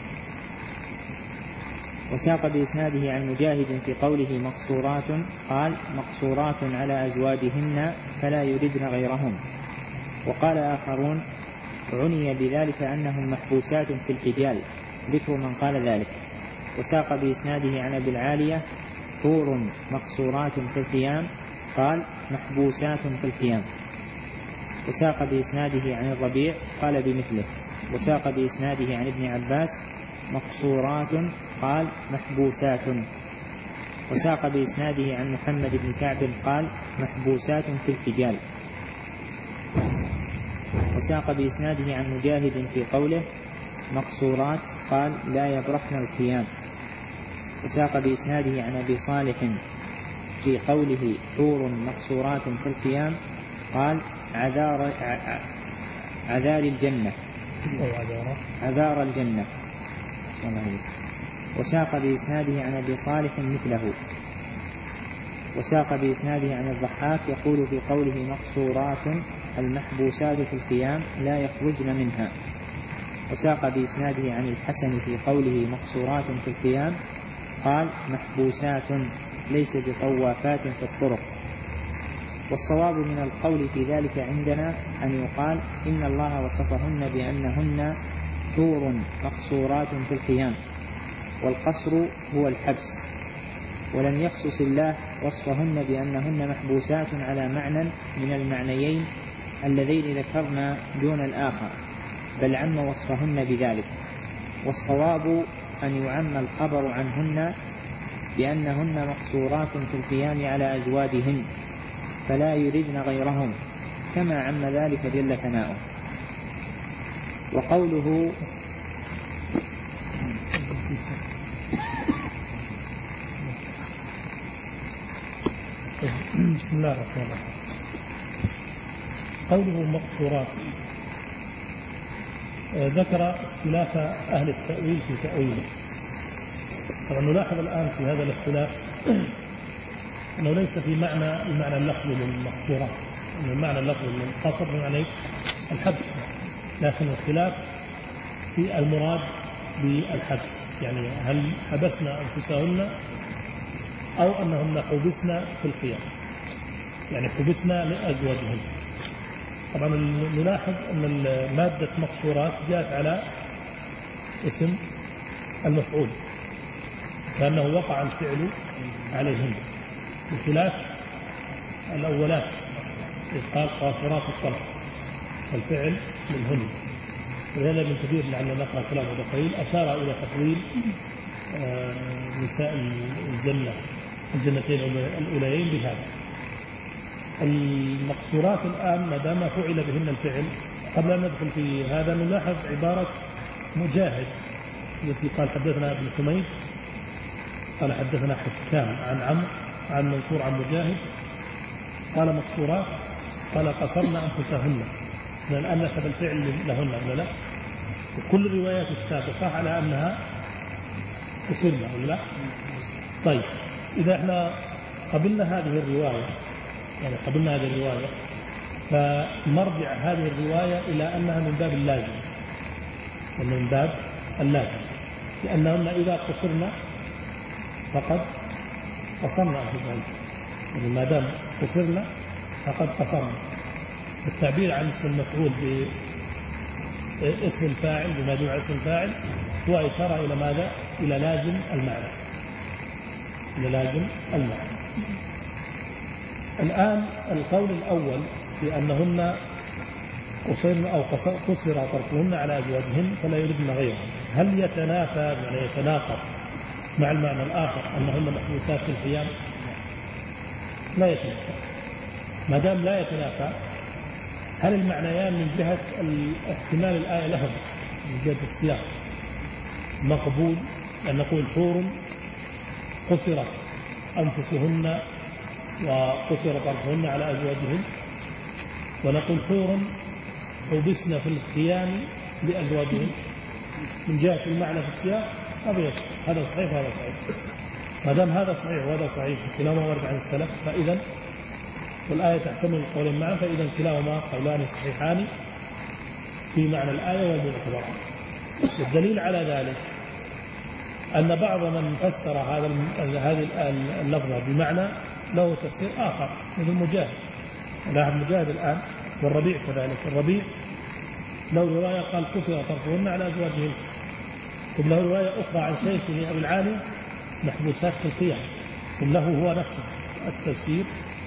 وساق بإسناده عن مجاهد في قوله مقصورات قال مقصورات على أزواجهن فلا يردن غيرهم. وقال آخرون عني بذلك أنهم محبوسات في الحجال، ذكر من قال ذلك. وساق بإسناده عن أبي العالية حور مقصورات في القيام قال محبوسات في القيام. وساق بإسناده عن الربيع قال بمثله. وساق بإسناده عن ابن عباس مقصورات قال محبوسات. وساق بإسناده عن محمد بن كعب قال محبوسات في الحجال. وساق بإسناده عن مجاهد في قوله مقصورات قال لا يبرحن القيام. وساق بإسناده عن أبي صالح في قوله حور مقصورات في القيام قال عذار, عذار الجنة عذار الجنة. وساق بإسناده عن أبي صالح مثله. وساق بإسناده عن الضحاك يقول في قوله مقصورات المحبوسات في القيام لا يخرجن منها. وساق بإسناده عن الحسن في قوله مقصورات في القيام قال محبوسات ليس بطوافات في الطرق. والصواب من القول في ذلك عندنا أن يقال إن الله وصفهن بأنهن حور مقصورات في القيام، والقصر هو الحبس، ولم يخصص الله وصفهن بأنهن محبوسات على معنى من المعنيين اللذين ذكرنا دون الآخر، بل عم وصفهن بذلك. والصواب أن يعم الخبر عنهن بأنهن مقصورات في القيام على أزواجهن فلا يردن غيرهم كما عم ذلك جل ثناؤه. وقوله بسم الله الرحمن الرحيم. قوله مقصورات ذكر اختلاف أهل التأويل في تأويله. طبعا نلاحظ الآن في هذا الاختلاف أنه ليس في معنى المعنى اللفظي للمقصورات، أن المعنى اللفظي للقصر بمعنى الحبس، لكن الخلاف في المراد بالحبس، يعني هل حبسنا أنفسهن أو أنهن حبسنا في القيام، يعني حبسنا لأزواجهن. طبعا نلاحظ أن مادة مقصورات جاءت على اسم المفعول كأنه وقع الفعل عليهن، بخلاف الأولات إذ قال قاصرات الطرف الفعل منهن. ولهذا ابن كثير لعل نقرأ كلامه دقيق أشار إلى تفضيل نساء الجنة الجنتين الأوليين بهذا. المقصورات الآن ما دام فعل بهن الفعل، قبل أن ندخل في هذا نلاحظ عبارة مجاهد التي قال حدثنا ابن حميد قال حدثنا حكام عن عمرو عن منصور عن مجاهد قال مقصورات قال قصرنا أنفسهن، من الآن نسب الفعل لهن ولا لا؟ وكل الروايات السابقة على أنها قصرنا ولا لا؟ طيب إذا احنا قبلنا هذه الرواية، يعني قبلنا هذه الرواية، فمرجع هذه الرواية إلى أنها من باب اللازم، من باب اللازم، لأنهن إذا قصرنا فقد قصرنا أنفسهن، يعني ما دام قصرنا فقد قصرنا. التعبير عن اسم المفعول باسم الفاعل بما يدل على اسم الفاعل هو إشارة إلى ماذا؟ إلى لازم المعنى، إلى لازم المعنى. الآن القول الأول في أنهن قصرن أو قصر طرفهن على أزواجهن فلا يردن غيرهم، هل يتنافى يعني يتناقض مع المعنى الآخر أنهن محبوسات في القيام؟ لا يتنافى. ما دام لا يتنافى، هل المعنيان من جهة احتمال الآية لهم من جهة السياق مقبول؟ أن نقول حور قصرت أنفسهن وقصر طرفهن على أزواجهن، ونقول حور حبسن في القيام لأزواجهن، من جهة المعنى في السياق هذا صحيح وهذا صحيح. ما دام هذا صحيح وهذا صحيح كلاهما ورد عن السلف، فإذا والآية تحتمل القولين معا، فإذا كلاهما قولان صحيحان في معنى الآية والمعتبرات. والدليل على ذلك أن بعض من فسر هذا هذه اللفظة بمعنى له تفسير آخر مثل مجاهد. لاحظ مجاهد الآن والربيع كذلك، الربيع له رواية قال قصر طرفهن على أزواجهن، له رواية أخرى عن شيخه أبي العالي محبوسات في القيام، له هو نفسه التفسير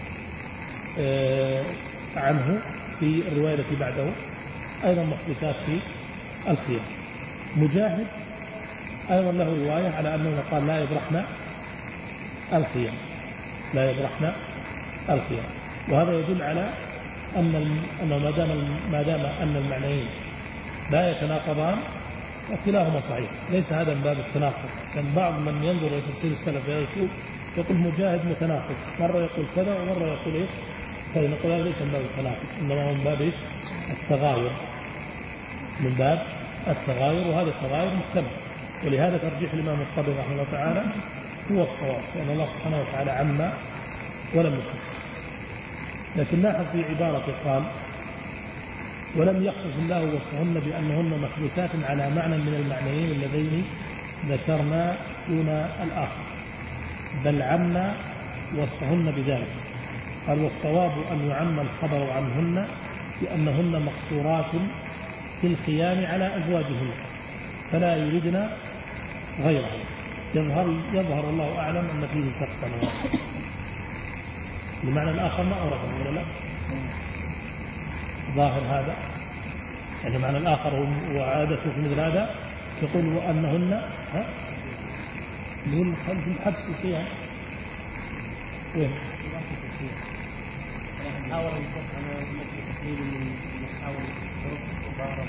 عنه في الرواية التي بعده أيضا محبوسات في القيام. مجاهد أيضا له رواية على أنه قال لا يبرحن القيام، لا يبرحن القيام. وهذا يدل على أن أنه ما دام ما دام أن المعنيين لا يتناقضان وكلاهما صحيح، ليس هذا من باب التناقض. لأن بعض من ينظر إلى تفسير السلف يقول يقول مجاهد متناقض، مرة يقول كذا ومرة يقول إيه، فنقول هذا ليس من باب التناقض، إنما هو من باب التغاير، من باب التغاير، وهذا التغاير محتمل. ولهذا ترجيح الإمام الطبري رحمه الله تعالى هو الصواب، لأن الله سبحانه وتعالى عم ولم يخص. لكن لاحظ في عبارته قال ولم يخص الله وصفهن بأنهن محبوسات على معنى من المعنيين اللذين ذكرنا دون الآخر، بل عم وصفهن بذلك. قال والصواب أن يعم الخبر عنهن بأنهن مقصورات في القيام على أزواجهن فلا يردن غيره. يظهر, يظهر الله أعلم أن فيه سقطا، بمعنى الآخر ما أورده ولا لا؟ ظاهر هذا، يعني معنى الآخر وعادته في مثل هذا يقول وأنهن ها اللي هو الحبس والقيام. وين؟ نحاول أنا تقليل من نحاول طرق عبارة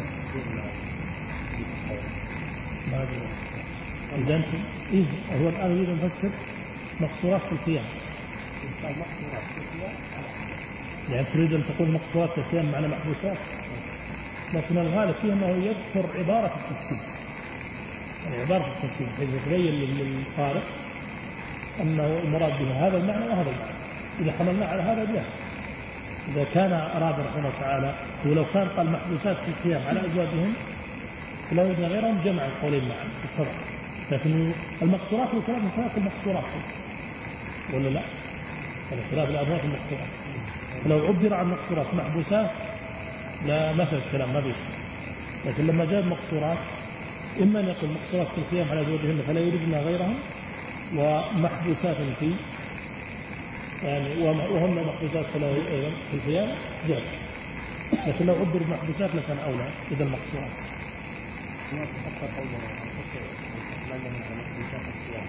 ما أدري. إذا أنت إيه هو الآن يريد أن يفسر مقصورات في القيام. المقصورات في القيام يعني تريد أن تقول مقصورات في القيام معنى محبوسات، لكن الغالب فيه أنه يذكر عبارة التفسير، يعني عبارة التفسير حيث يتبين للقارئ أنه المراد به هذا المعنى وهذا المعنى. إذا حملنا على هذا جاء. إذا كان أراد رحمه الله تعالى ولو كان قال محبوسات في القيام على أزواجهم فلو وجد غيرهم جمع القولين معا بالطبع، لكن المقصورات هو كلام خلاف المقصورات ولا لا؟ هذا خلاف الأبواب المقصورات. فلو عبر عن مقصورات محبوسات لا مثل الكلام ما بيصير، لكن لما جاء المقصورات إما أن يقول مقصورات في القيام على أزواجهن فلا يردنا غيرهم، ومحبوسات في يعني وهم محبوسات فلا في القيام جاء. لكن لو عبر بمحبوسات لكان أولى إذا المقصورات. حتى قوله لما من محبوسات القيام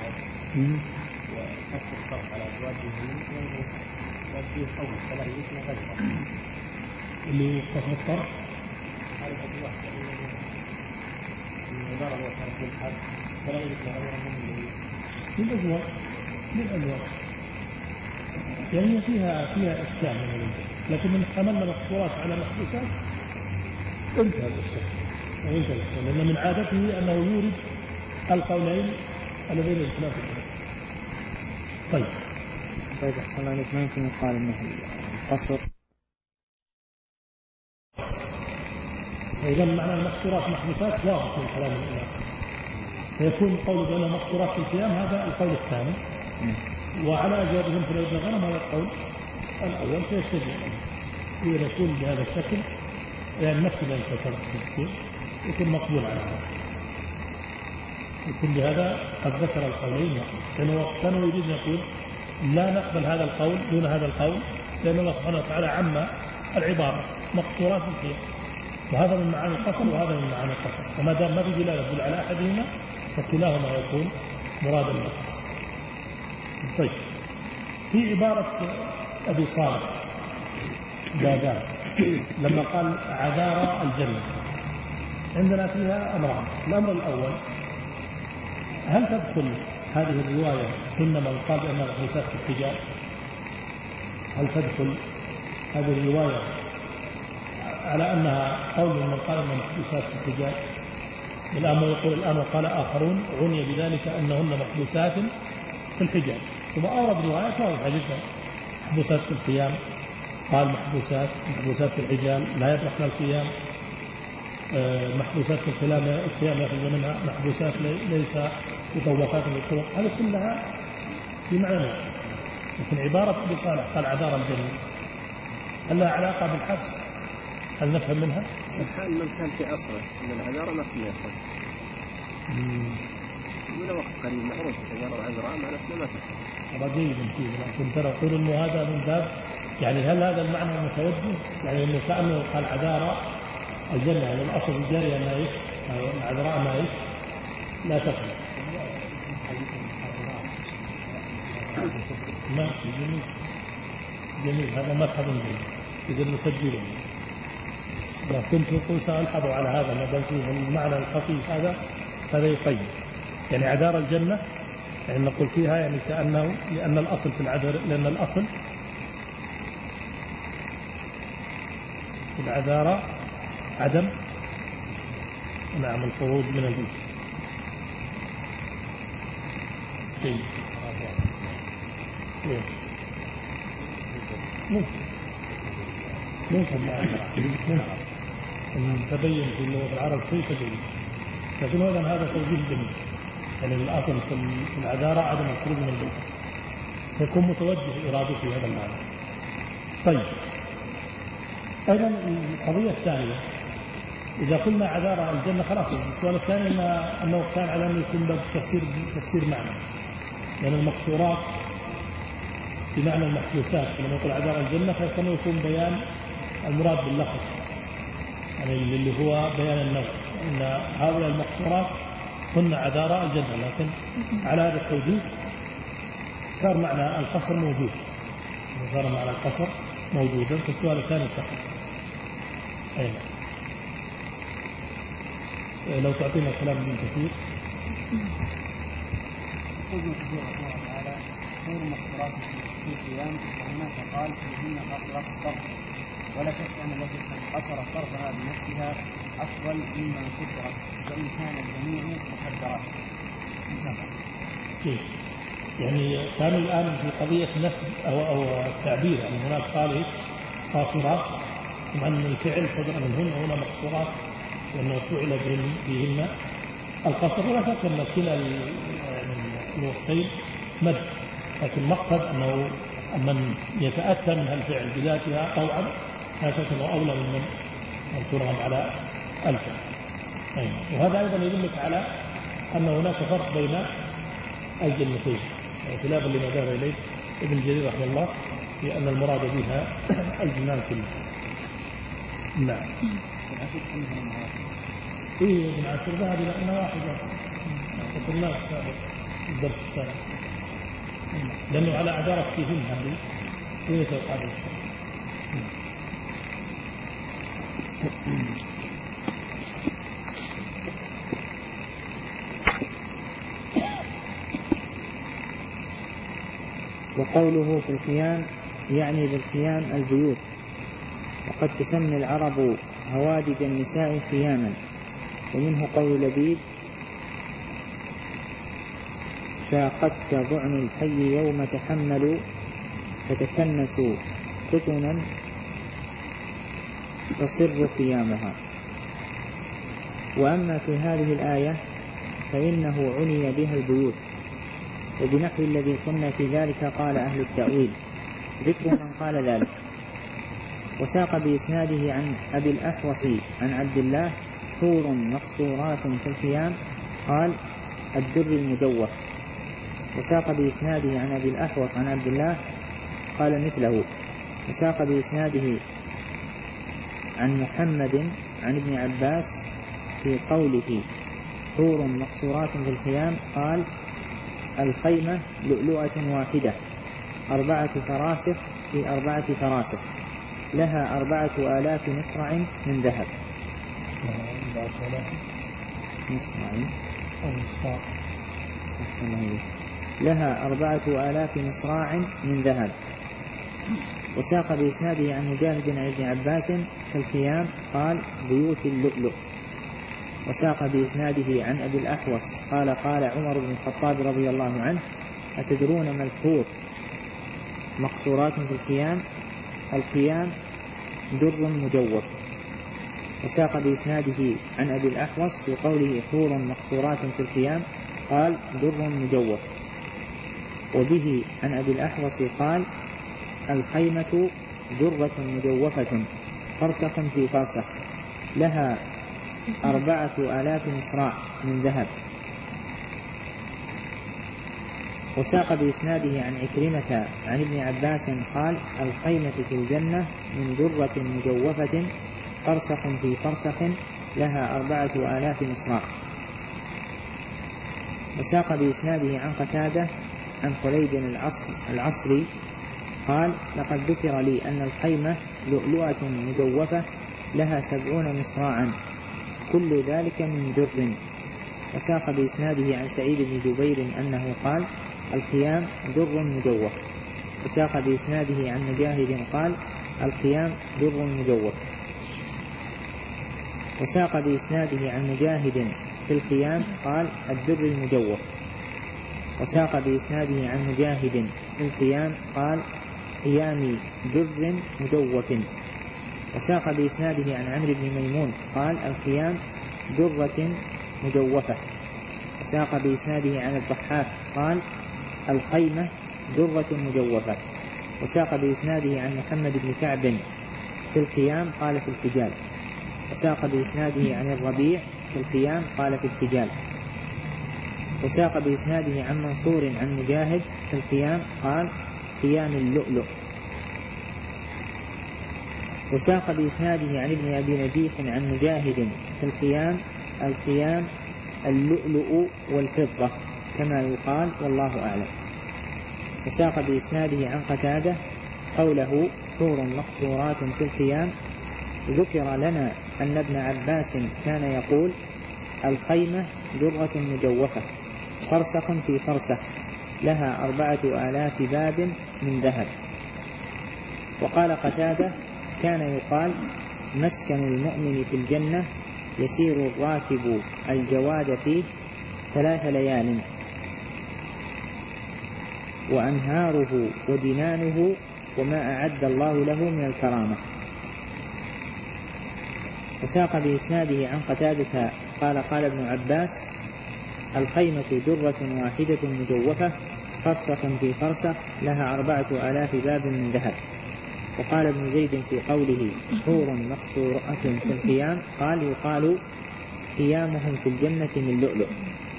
وحتى الصرف على أزواجهم وفيه قول فلا يردنا غيرهم اللي قسم الصرف هذا هو واحد العبارة هو صرف الحد فلا يردنا غيرهم من الأزواج من الأزواج يعني فيها فيها إشكال من الوجه، لكن من حملنا مقصورات على محبوسات انتهى الشك وانتهى الشك، لأن من عادته أنه يورد القولين اللذين يتنافسون. طيب طيب أحسن الله عليك، ما يمكن يقال أنه القصر إذا معنى المقصورات محبوسات واضح من كلام الإمام، فيكون القول بأنها مقصورات في القيام هذا القول الثاني، وعلى أزواجهم في الأرض غنم هذا القول الأول فيستجيب. إذا يكون بهذا الشكل يعني نفس ما ذكرت في التفسير يكون مقبول على هذا، يكون بهذا قد ذكر القولين، لأنه كانوا يريد يقول لا نقبل هذا القول دون هذا القول، لأن الله سبحانه وتعالى عم العبارة مقصورات في القيام، وهذا من معاني القصر وهذا من معاني القصر، وما دام ما في دلالة تدل على أحدهما فكلاهما يكون مراد النقص. طيب في عبارة أبي صالح جابان لما قال عذارى الجنة عندنا فيها أمران. الأمر الأول هل تدخل هذه الرواية ضمن من قال بأنها محبوسات في الحجاب؟ هل تدخل هذه الرواية على أنها قول من قال أنها محبوسات في الحجاب؟ الآن يقول الآن وقال آخرون عني بذلك أنهن محبوسات في الحجاب، ثم أورد روايات واضحة جدا، محبوسات في القيام قال محبوسات محبوسات في الحجاب لا يدركن القيام، محبوسات في القيام يأخذ منها، محبوسات ليس مطوقات بالطرق، هذه كلها في معنى. لكن عبارة أبي صالح قال عذار الجنة هل لها علاقة بالحبس؟ هل نفهم منها؟ الحال من كان في عصره من العذارى ما في عصر من وقت قريب معروف العذارى والعذراء مع نفسنا ما تفهم رجيب فيه، لكن ترى أقول إنه هذا من باب يعني هل هذا المعنى متوجه؟ يعني إنه كأنه قال عذارى الجنة يعني الأصل الجارية نايف أو العذراء نايف لا تفهم. ماشي جميل جميل هذا مذهب جميل إذا نسجله. لو كنت يقول سألحظ على هذا ما دام فيه المعنى الخفيف هذا هذا يقيد يعني عذار الجنة، يعني نقول فيها يعني كأنه لأن الأصل في العذر لأن الأصل في العذارى عدم نعم الخروج من البيت. شيء ممكن ممكن ممكن تبين في اللغة العرب شيء تبين، لكن هذا هذا توجيه جميل يعني الأصل في العذارى عدم الخروج من البيت، يكون متوجه إرادة في هذا المعنى. طيب أيضا القضية الثانية إذا قلنا عذارى الجنة خلاص السؤال الثاني أنه كان على أن يكون باب تفسير تفسير معنى، لأن يعني المقصورات بمعنى المحبوسات لما يقول عذارى الجنة فيكون يكون بيان المراد باللفظ يعني اللي هو بيان النوع، أن هؤلاء المقصورات هن عذارى الجنة، لكن على هذا التوجيه صار معنى القصر موجود، صار معنى القصر موجودا. في السؤال الثاني سقط. أين لو تعطينا كلام ابن كثير. ابن كثير رحمه الله تعالى خير مقصرات في القيام، وهناك قال فيهن قاصرات الطرف، ولا شك ان التي قصرت طرفها بنفسها افضل مما كسرت وان كان الجميع مقدرات. يعني كان الان في قضيه نسب او او التعبير، يعني هناك قال قاصرات مع ان الفعل صدر منهن هنا مقصورات لانه فعل بهن القصر، ولا شك ان كلا الوصفين مد، لكن المقصد انه من يتاتى من الفعل بذاتها طوعا لا شك انه اولى من ان ترغب على الفعل. وهذا ايضا يدلك على ان هناك فرق بين الجنتين، خلافا لما ذهب اليه ابن جرير رحمه الله في ان المراد بها الجنان كلها. نعم. إيه ابن عاشر ذهب إلى أنها واحدة، ذكرناه السابق الدرس السابق، لأنه على عبارة فيهن هذه ليس هذا وقوله في الخيام يعني بالخيام البيوت، وقد تسمي العرب هوادج النساء خياما، ومنه قول لبيد: شاقتك ضعن الحي يوم تحملوا فتكنسوا قطنا تصر خيامها. وأما في هذه الآية فإنه عني بها البيوت، وبنحو الذي قلنا في ذلك قال أهل التأويل. ذكر من قال ذلك. وساق بإسناده عن أبي الأحوص عن عبد الله: حور مقصورات في الخيام، قال: الدر المجوف. وساق بإسناده عن أبي الأحوص عن عبد الله قال مثله. وساق بإسناده عن محمد عن ابن عباس في قوله حور مقصورات في الخيام قال: الخيمة لؤلؤة واحدة أربعة فراسخ في أربعة فراسخ لها أربعة آلاف مصرع من ذهب. مصرع لها أربعة آلاف مصراع من ذهب. وساق بإسناده عن مجاهد عن ابن عباس في الخيام قال: بيوت اللؤلؤ. وساق بإسناده عن أبي الأحوص قال: قال عمر بن الخطاب رضي الله عنه: أتدرون ما الحور مقصورات في الخيام؟ الخيام در مجوف. وساق بإسناده عن أبي الأحوص في قوله حور مقصورات في الخيام قال: در مجوف. وبه عن أبي الأحوص قال: الخيمة درة مجوفة فرسخ في فرسخ لها أربعة آلاف مصراع من ذهب. وساق بإسناده عن عكرمة عن ابن عباس قال: الخيمة في الجنة من درة مجوفة فرسخ في فرسخ لها أربعة آلاف مصراع. وساق بإسناده عن قتادة عن خليد العصري قال: لقد ذكر لي أن الخيمة لؤلؤة مجوفة لها سبعون مصراعا كل ذلك من در. وساق بإسناده عن سعيد بن جبير أنه قال: الخيام در مجوف. وساق بإسناده عن مجاهد قال: الخيام در مجوف. وساق بإسناده عن مجاهد في الخيام قال: الدر المجوف. وساق بإسناده عن مجاهد في الخيام قال: خيام در مجوف. وساق بإسناده عن عمرو بن ميمون قال: الخيام درة مجوفة. وساق بإسناده عن الضحاك قال: الخيمة درة مجوفة. وساق بإسناده عن محمد بن كعب في الخيام قال: في الحجال. وساق بإسناده عن الربيع في الخيام قال: في الحجال. وساق بإسناده عن منصور عن مجاهد في الخيام قال: خيام اللؤلؤ. وساق بإسناده عن ابن أبي نجيح عن مجاهد في الخيام: الخيام اللؤلؤ والفضة كما يقال والله أعلم. وساق بإسناده عن قتادة قوله حور مقصورات في الخيام. ذكر لنا أن ابن عباس كان يقول الخيمة درة مجوفة فرسخ في فرسخ لها أربعة آلاف باب من ذهب. وقال قتادة كان يقال مسكن المؤمن في الجنة يسير الراكب الجواد فيه ثلاث ليال وأنهاره ودنانه وما أعد الله له من الكرامة. وساق بإسناده عن قتادة قال قال ابن عباس الخيمة درة واحدة مجوفة فرسخ في فرسخ لها أربعة آلاف باب من ذهب. وقال ابن زيد في قوله حور مقصورات في الخيام قال يقال خيامهم في الجنة من لؤلؤ.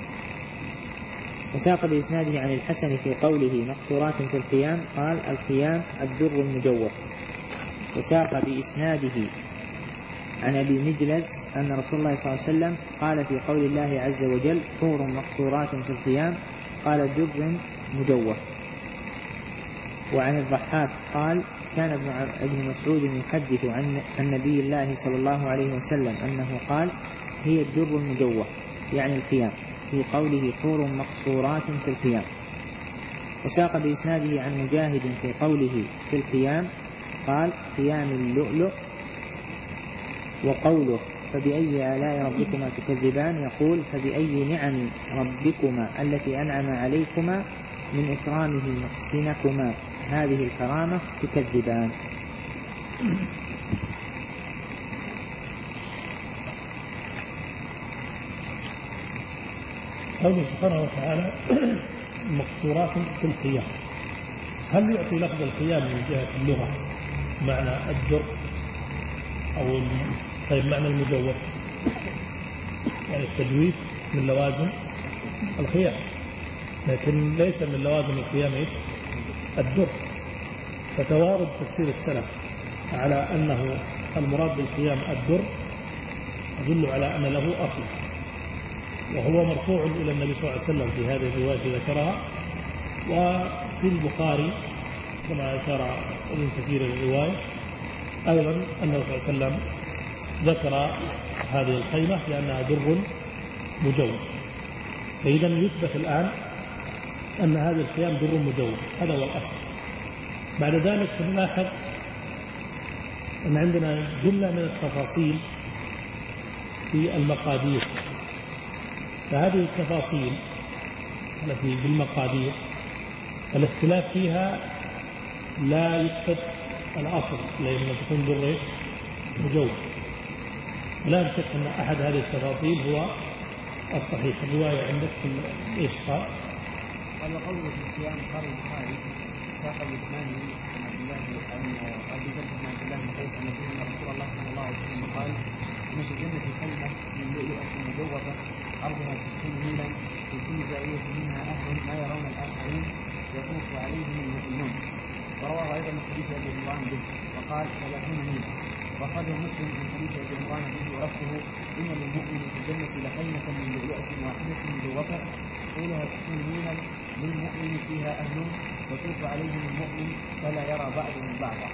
وساق بإسناده عن الحسن في قوله مقصورات في الخيام قال الخيام الدر المجوف. وساق بإسناده عن أبي مجلز أن رسول الله صلى الله عليه وسلم قال في قول الله عز وجل حور مقصورات في الخيام قال در مجوف. وعن الضحاك قال كان ابن مسعود يحدث عن النبي الله صلى الله عليه وسلم أنه قال هي الدر المجوف يعني الخيام في قوله حور مقصورات في الخيام. وساق بإسناده عن مجاهد في قوله في الخيام قال خيام اللؤلؤ. وقوله فبأي آلاء ربكما تكذبان يقول فبأي نعم ربكما التي أنعم عليكما من إكرامه محسنكما هذه الكرامة تكذبان. قوله سبحانه وتعالى مقصورات في الخيام، هل يعطي لفظ الخيام من جهة اللغة معنى الدر أو طيب معنى المجوف؟ يعني التجويف من لوازم الخيام، لكن ليس من لوازم الخيام إيش؟ الدر. فتوارد تفسير السلف على أنه المراد بالخيام الدر يدل على أن له أصل، وهو مرفوع إلى النبي صلى الله عليه وسلم في هذه الرواية ذكرها. وفي البخاري كما أشار ابن كثير الرواية أيضا أنه صلى الله عليه وسلم ذكر هذه الخيمة لأنها در مجوف. فإذا يثبت الآن أن هذه الخيام در مجوف، هذا هو الأصل. بعد ذلك نلاحظ أن عندنا جملة من التفاصيل في المقادير، فهذه التفاصيل التي بالمقادير الاختلاف فيها لا يثبت الأصل لأن تكون در مجوف. لا شك أن أحد هذه التفاصيل هو الصحيح. الرواية عندك في إيش قال؟ قال قوله في القيام قال البخاري ساق الإسلام عن عبد الله عن أبي بكر بن عبد الله بن قيس أن رسول الله صلى الله عليه وسلم قال إن في الجنة خيمة من لؤلؤة مجوفة عرضها ستون ميلا في كل زاوية منها أهل ما يرون الآخرين يطوف عليهم المؤمنون. ورواه أيضا من حديث أبي عمران به وقال ثلاثون ميلا. وأخرجه مسلم من حديث أبي عمران به ورفعه إن للمؤمن في الجنة لخيمة من لؤلؤة واحدة مجوفة طولها ستون ميلا للمؤمن فيها أهل يطوف عليهم المؤمن فلا يرى بعضهم بعضا.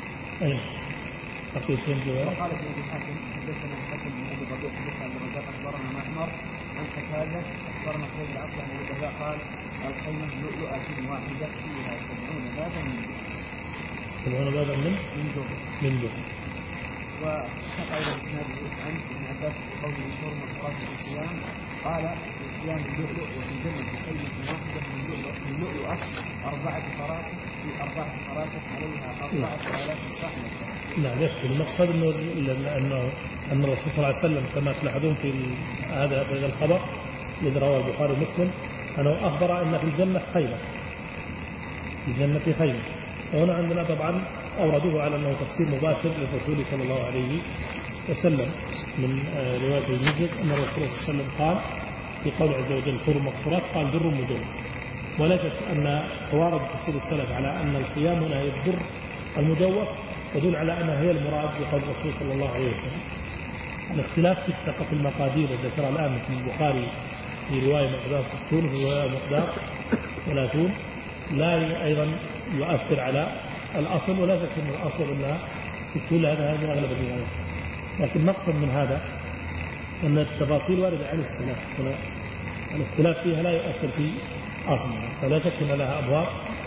وقال في أبي حاتم حدثنا الحسن بن أبي الربيع حدثنا عبد الرزاق أخبرنا معمر عن قتادة أخبرنا خالد العصر عن أبي الدرداء قال الخيمة لؤلؤة واحدة فيها سبعون بابا من سبعون بابا من من جوف من جوف. وسقى إلى إسناده عن ابن عباس في قوله حور مقصورات في القيام قال في القيام اللؤلؤ وفي الجنة خيمة واحدة من لؤلؤ من لؤلؤة أربعة فراسخ في أربعة فراسخ عليها أربعة آلاف صحن. لا يكفي. المقصد انه انه ان الرسول صلى الله عليه وسلم كما تلاحظون في هذا هذا الخبر الذي رواه البخاري ومسلم انه اخبر ان في الجنه خيمه، في الجنه خيمه. وهنا عندنا طبعا اوردوه على انه تفسير مباشر للرسول صلى الله عليه وسلم من روايه المسلم ان الرسول صلى الله عليه وسلم قال في قول عز وجل حور مقصورات قال در مجوف. ولا شك ان توارد تفسير السلف على ان الخيام هنا هي الدر المجوف يدل على أنها هي المراد بقول الرسول صلى الله عليه وسلم. الاختلاف في فقط المقادير التي ذكرها الآن في البخاري في رواية مقدار ستون وفي رواية مقدار ثلاثون لا أيضا يؤثر على الأصل، ولا شك أن الأصل أنها ستون، هذا هذا أغلب الروايات. لكن مقصد من هذا أن التفاصيل واردة عن السلف، الاختلاف فيها لا يؤثر في أصلها، فلا شك أن لها أبواب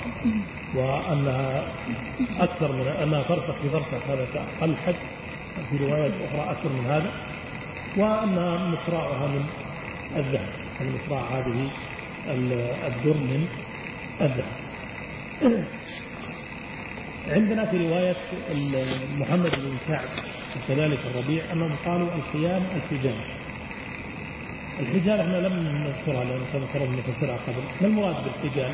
وأنها أكثر من أنها فرسخ في فرسخ، هذا أقل حد، في روايات أخرى أكثر من هذا، وأنها مصراعها من الذهب، المصراع هذه الدر من الذهب. عندنا في رواية محمد بن كعب كذلك الربيع أنهم قالوا الخيام الحجال. الحجال احنا لم نذكرها لأن كان فرض نفسرها قبل. ما المراد بالحجال؟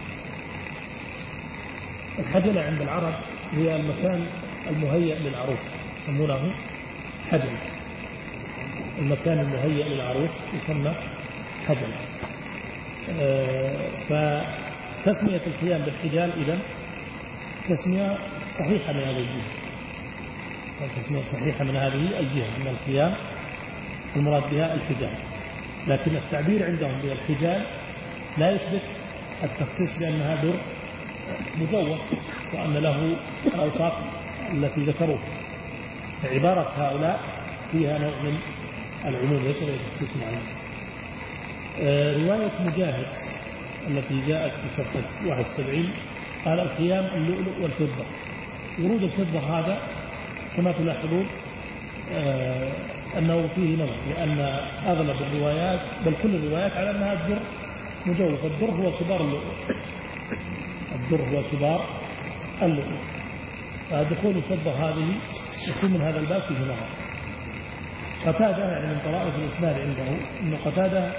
الحجلة عند العرب هي المكان المهيئ للعروس، يسمونه حجل. المكان المهيئ للعروس يسمى حجل. آه فتسمية الخيام بالحجال إذن تسمية صحيحة من هذه الجهة، تسمية صحيحة من هذه الجهة أن الخيام المراد بها الحجال، لكن التعبير عندهم بالحجال لا يثبت التخصيص بأنها در مجوف وأن له الأوصاف التي ذكروها. عبارة هؤلاء فيها نوع من العموم ليس تخصيص معين. آه رواية مجاهد التي جاءت في صفحة واحد وسبعين قال الخيام اللؤلؤ والفضة. ورود الفضة هذا كما تلاحظون آه أنه فيه نوع، لأن أغلب الروايات بل كل الروايات على أنها الدر مجوف. الدر هو كبار اللؤلؤ، الدر هو كبار اللؤلؤ، فدخول الفضة هذه يكون من هذا الباب فيه نظر. قتادة يعني من طرائف الإسناد عنده أن قتادة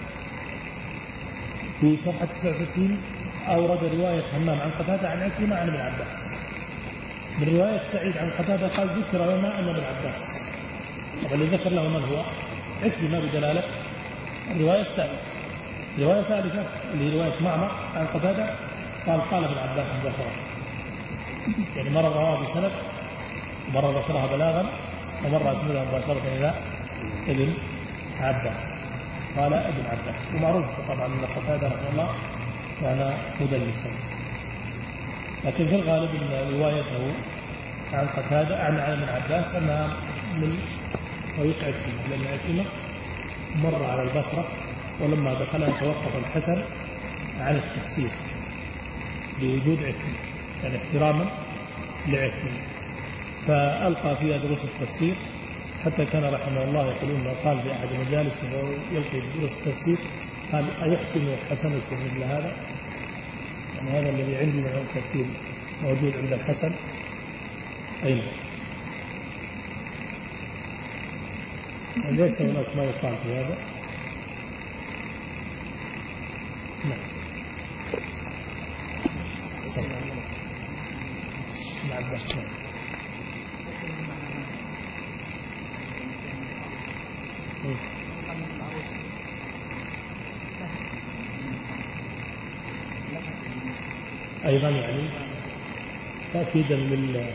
في صفحة تسعة وستين أورد رواية همام عن قتادة عن عكرمة عن ابن عباس. من رواية سعيد عن قتادة قال ذكر لنا أن ابن عباس، واللي ذكر له من هو عكرمة بدلالة الرواية السابقة. رواية ثالثة اللي هي رواية معمر عن قتادة قال قال ابن عباس ذكرها، يعني مرة رواه بسند ومرة ذكرها بلاغا ومرة أسندها مباشرة إلى ابن عباس قال ابن عباس. ومعروف طبعا أن قتادة رحمه الله كان مدلسا، لكن في الغالب أن روايته عن قتادة عن ابن عباس أنها من طريق عكرمة، لأن عكرمة مر على البصرة ولما دخلها توقف الحسن عن التفسير بوجود عكرمة، يعني احتراما لعكرمة، فألقى فيها دروس التفسير حتى كان رحمه الله يقولون ما قال في أحد المجالس يلقي دروس التفسير قال أيحسن حسنكم مثل هذا؟ يعني هذا الذي عندي من التفسير موجود عند الحسن أين؟ ليس هناك ما يقال في هذا. نعم. نعم. أيضا يعني تأكيدا لل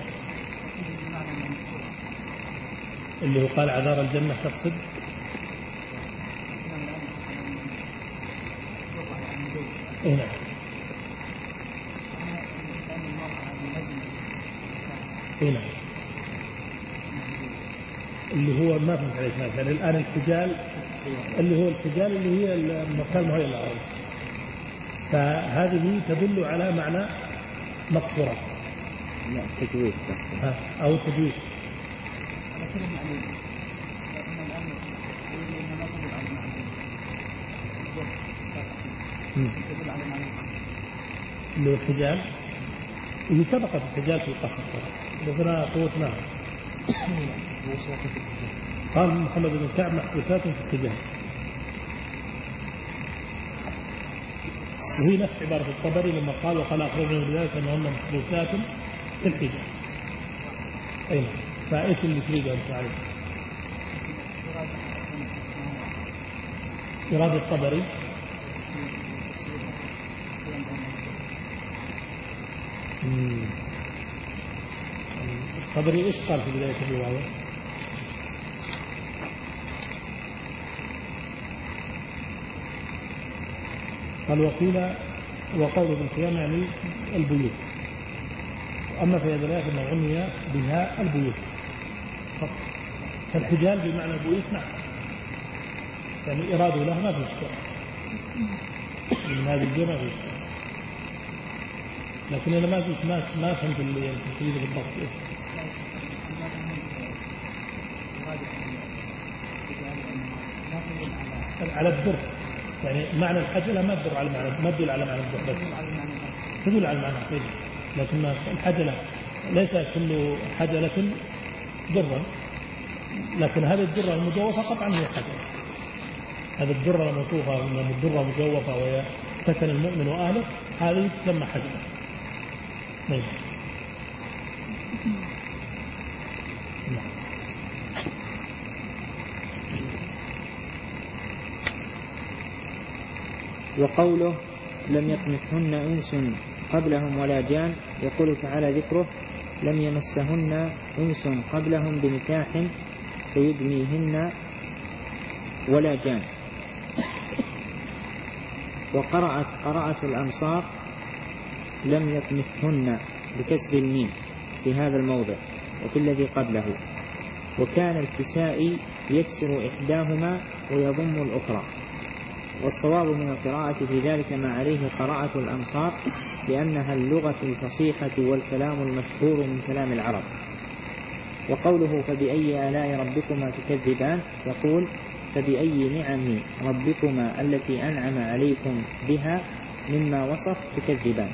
اللي هو قال عذار الجنة تقصد هنا هنا اللي هو ما فهمت عليك ناس، يعني الآن الحجال اللي هو الحجال اللي هي المكان المهيئ للعروس، فهذه تدل على معنى مقصورة لا تجويد بس أو تجويد. اللي هو الحجال اللي سبقت الحجال في القصر بس أنا قوتناها. قال محمد بن كعب محبوسات في الحجال، وهي نفس عبارة الطبري لما قال وقال أخرجنا من ذلك أنهن محبوسات في الحجال. أين فإيش اللي تريده أنت عليه؟ إرادة الطبري الطبري إيش قال في بداية الرواية؟ فالوسيلة وقول ابن قيام يعني البيوت. أما في هذا الآية فإنه عني بها البيوت. فالحجال بمعنى البيوت نعم، يعني إرادة له ما في إشكال من هذه الجهة ما في إشكال. لكن أنا ما فيش ما ما فهمت اللي التفسير بالضبط إيه. على الدر، يعني معنى الحجلة ما تدل على معنى ما تدل على معنى الدر بس تدل على المعنى الحجلة، لكن الحجلة ليس كل حجلة درا، لكن هذه الدرة المجوفة قطعا هي حجلة. هذه الدرة الموصوفة من الدرة المجوفة وهي سكن المؤمن وأهله هذه تسمى حجلة. نعم. وقوله لم يطمثهن إنس قبلهم ولا جان، يقول تعالى ذكره لم يمسهن إنس قبلهم بنكاح فيدنيهن ولا جان. وقرأت قرأت الأمصار لم يطمثهن بكسر الميم في هذا الموضع وفي الذي قبله. وكان الكسائي يكسر إحداهما ويضم الأخرى. والصواب من القراءة في ذلك ما عليه قراءة الأمصار، لأنها اللغة الفصيحة والكلام المشهور من كلام العرب. وقوله فبأي آلاء ربكما تكذبان، يقول فبأي نعم ربكما التي أنعم عليكم بها مما وصف تكذبان.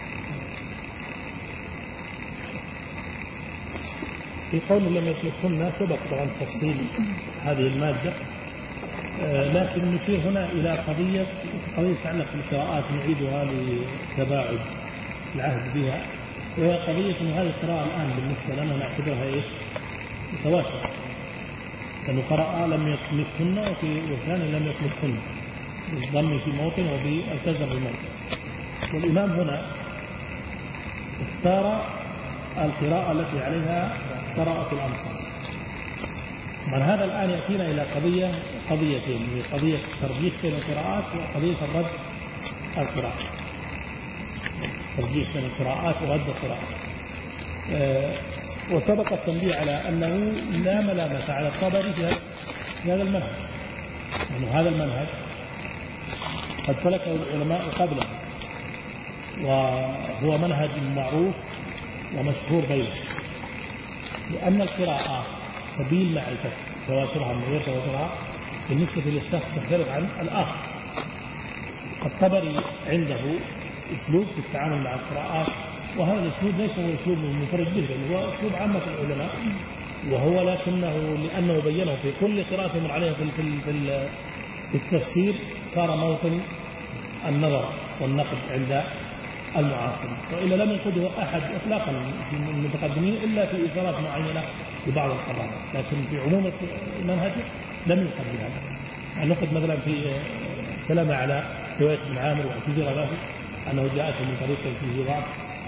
في قول لم يطلقهن سبق طبعا تفصيل هذه المادة، لكن نشير هنا إلى قضية قضية تتعلق بالقراءات نعيدها لتباعد العهد بها، وهي قضية أن هذه القراءة الآن بالنسبة لنا نعتبرها إيش؟ متواتر، لأنه قرأ لم يطلقهن وفي والثاني لم يطلقهن بالضم في موطن وفي الكسر في موطن. والإمام هنا اختار القراءة التي عليها قراءة الأمصار. من هذا الآن يأتينا إلى قضية قضيتين، هي قضية ترجيح بين القراءات وقضية الرد القراءات. ترجيح بين القراءات ورد القراءات. أه وسبق التنبيه على أنه لا ملامة على الطبري في هذا المنهج، يعني هذا المنهج قد سلكه العلماء قبله، وهو منهج معروف ومشهور بينه، لأن القراءة سبيل معرفة تواترها من غير تواترها بالنسبة للشخص تختلف عن الآخر. الطبري عنده أسلوب في التعامل مع القراءات، وهذا الأسلوب ليس هو أسلوب منفرد به، بل هو أسلوب عامة العلماء، وهو لكنه لأنه بينه في كل قراءة من عليها في في التفسير صار موطن النظر والنقد عند المعاصرين، وإلا لم ينقده أحد إطلاقا من المتقدمين إلا في إثارات معينة لبعض القضايا، لكن في عموم المنهج لم ينقد بهذا. يعني نقد مثلا في كلام على رواية ابن عامر واعتذر له أنه جاءته من طريق فيه ضعف،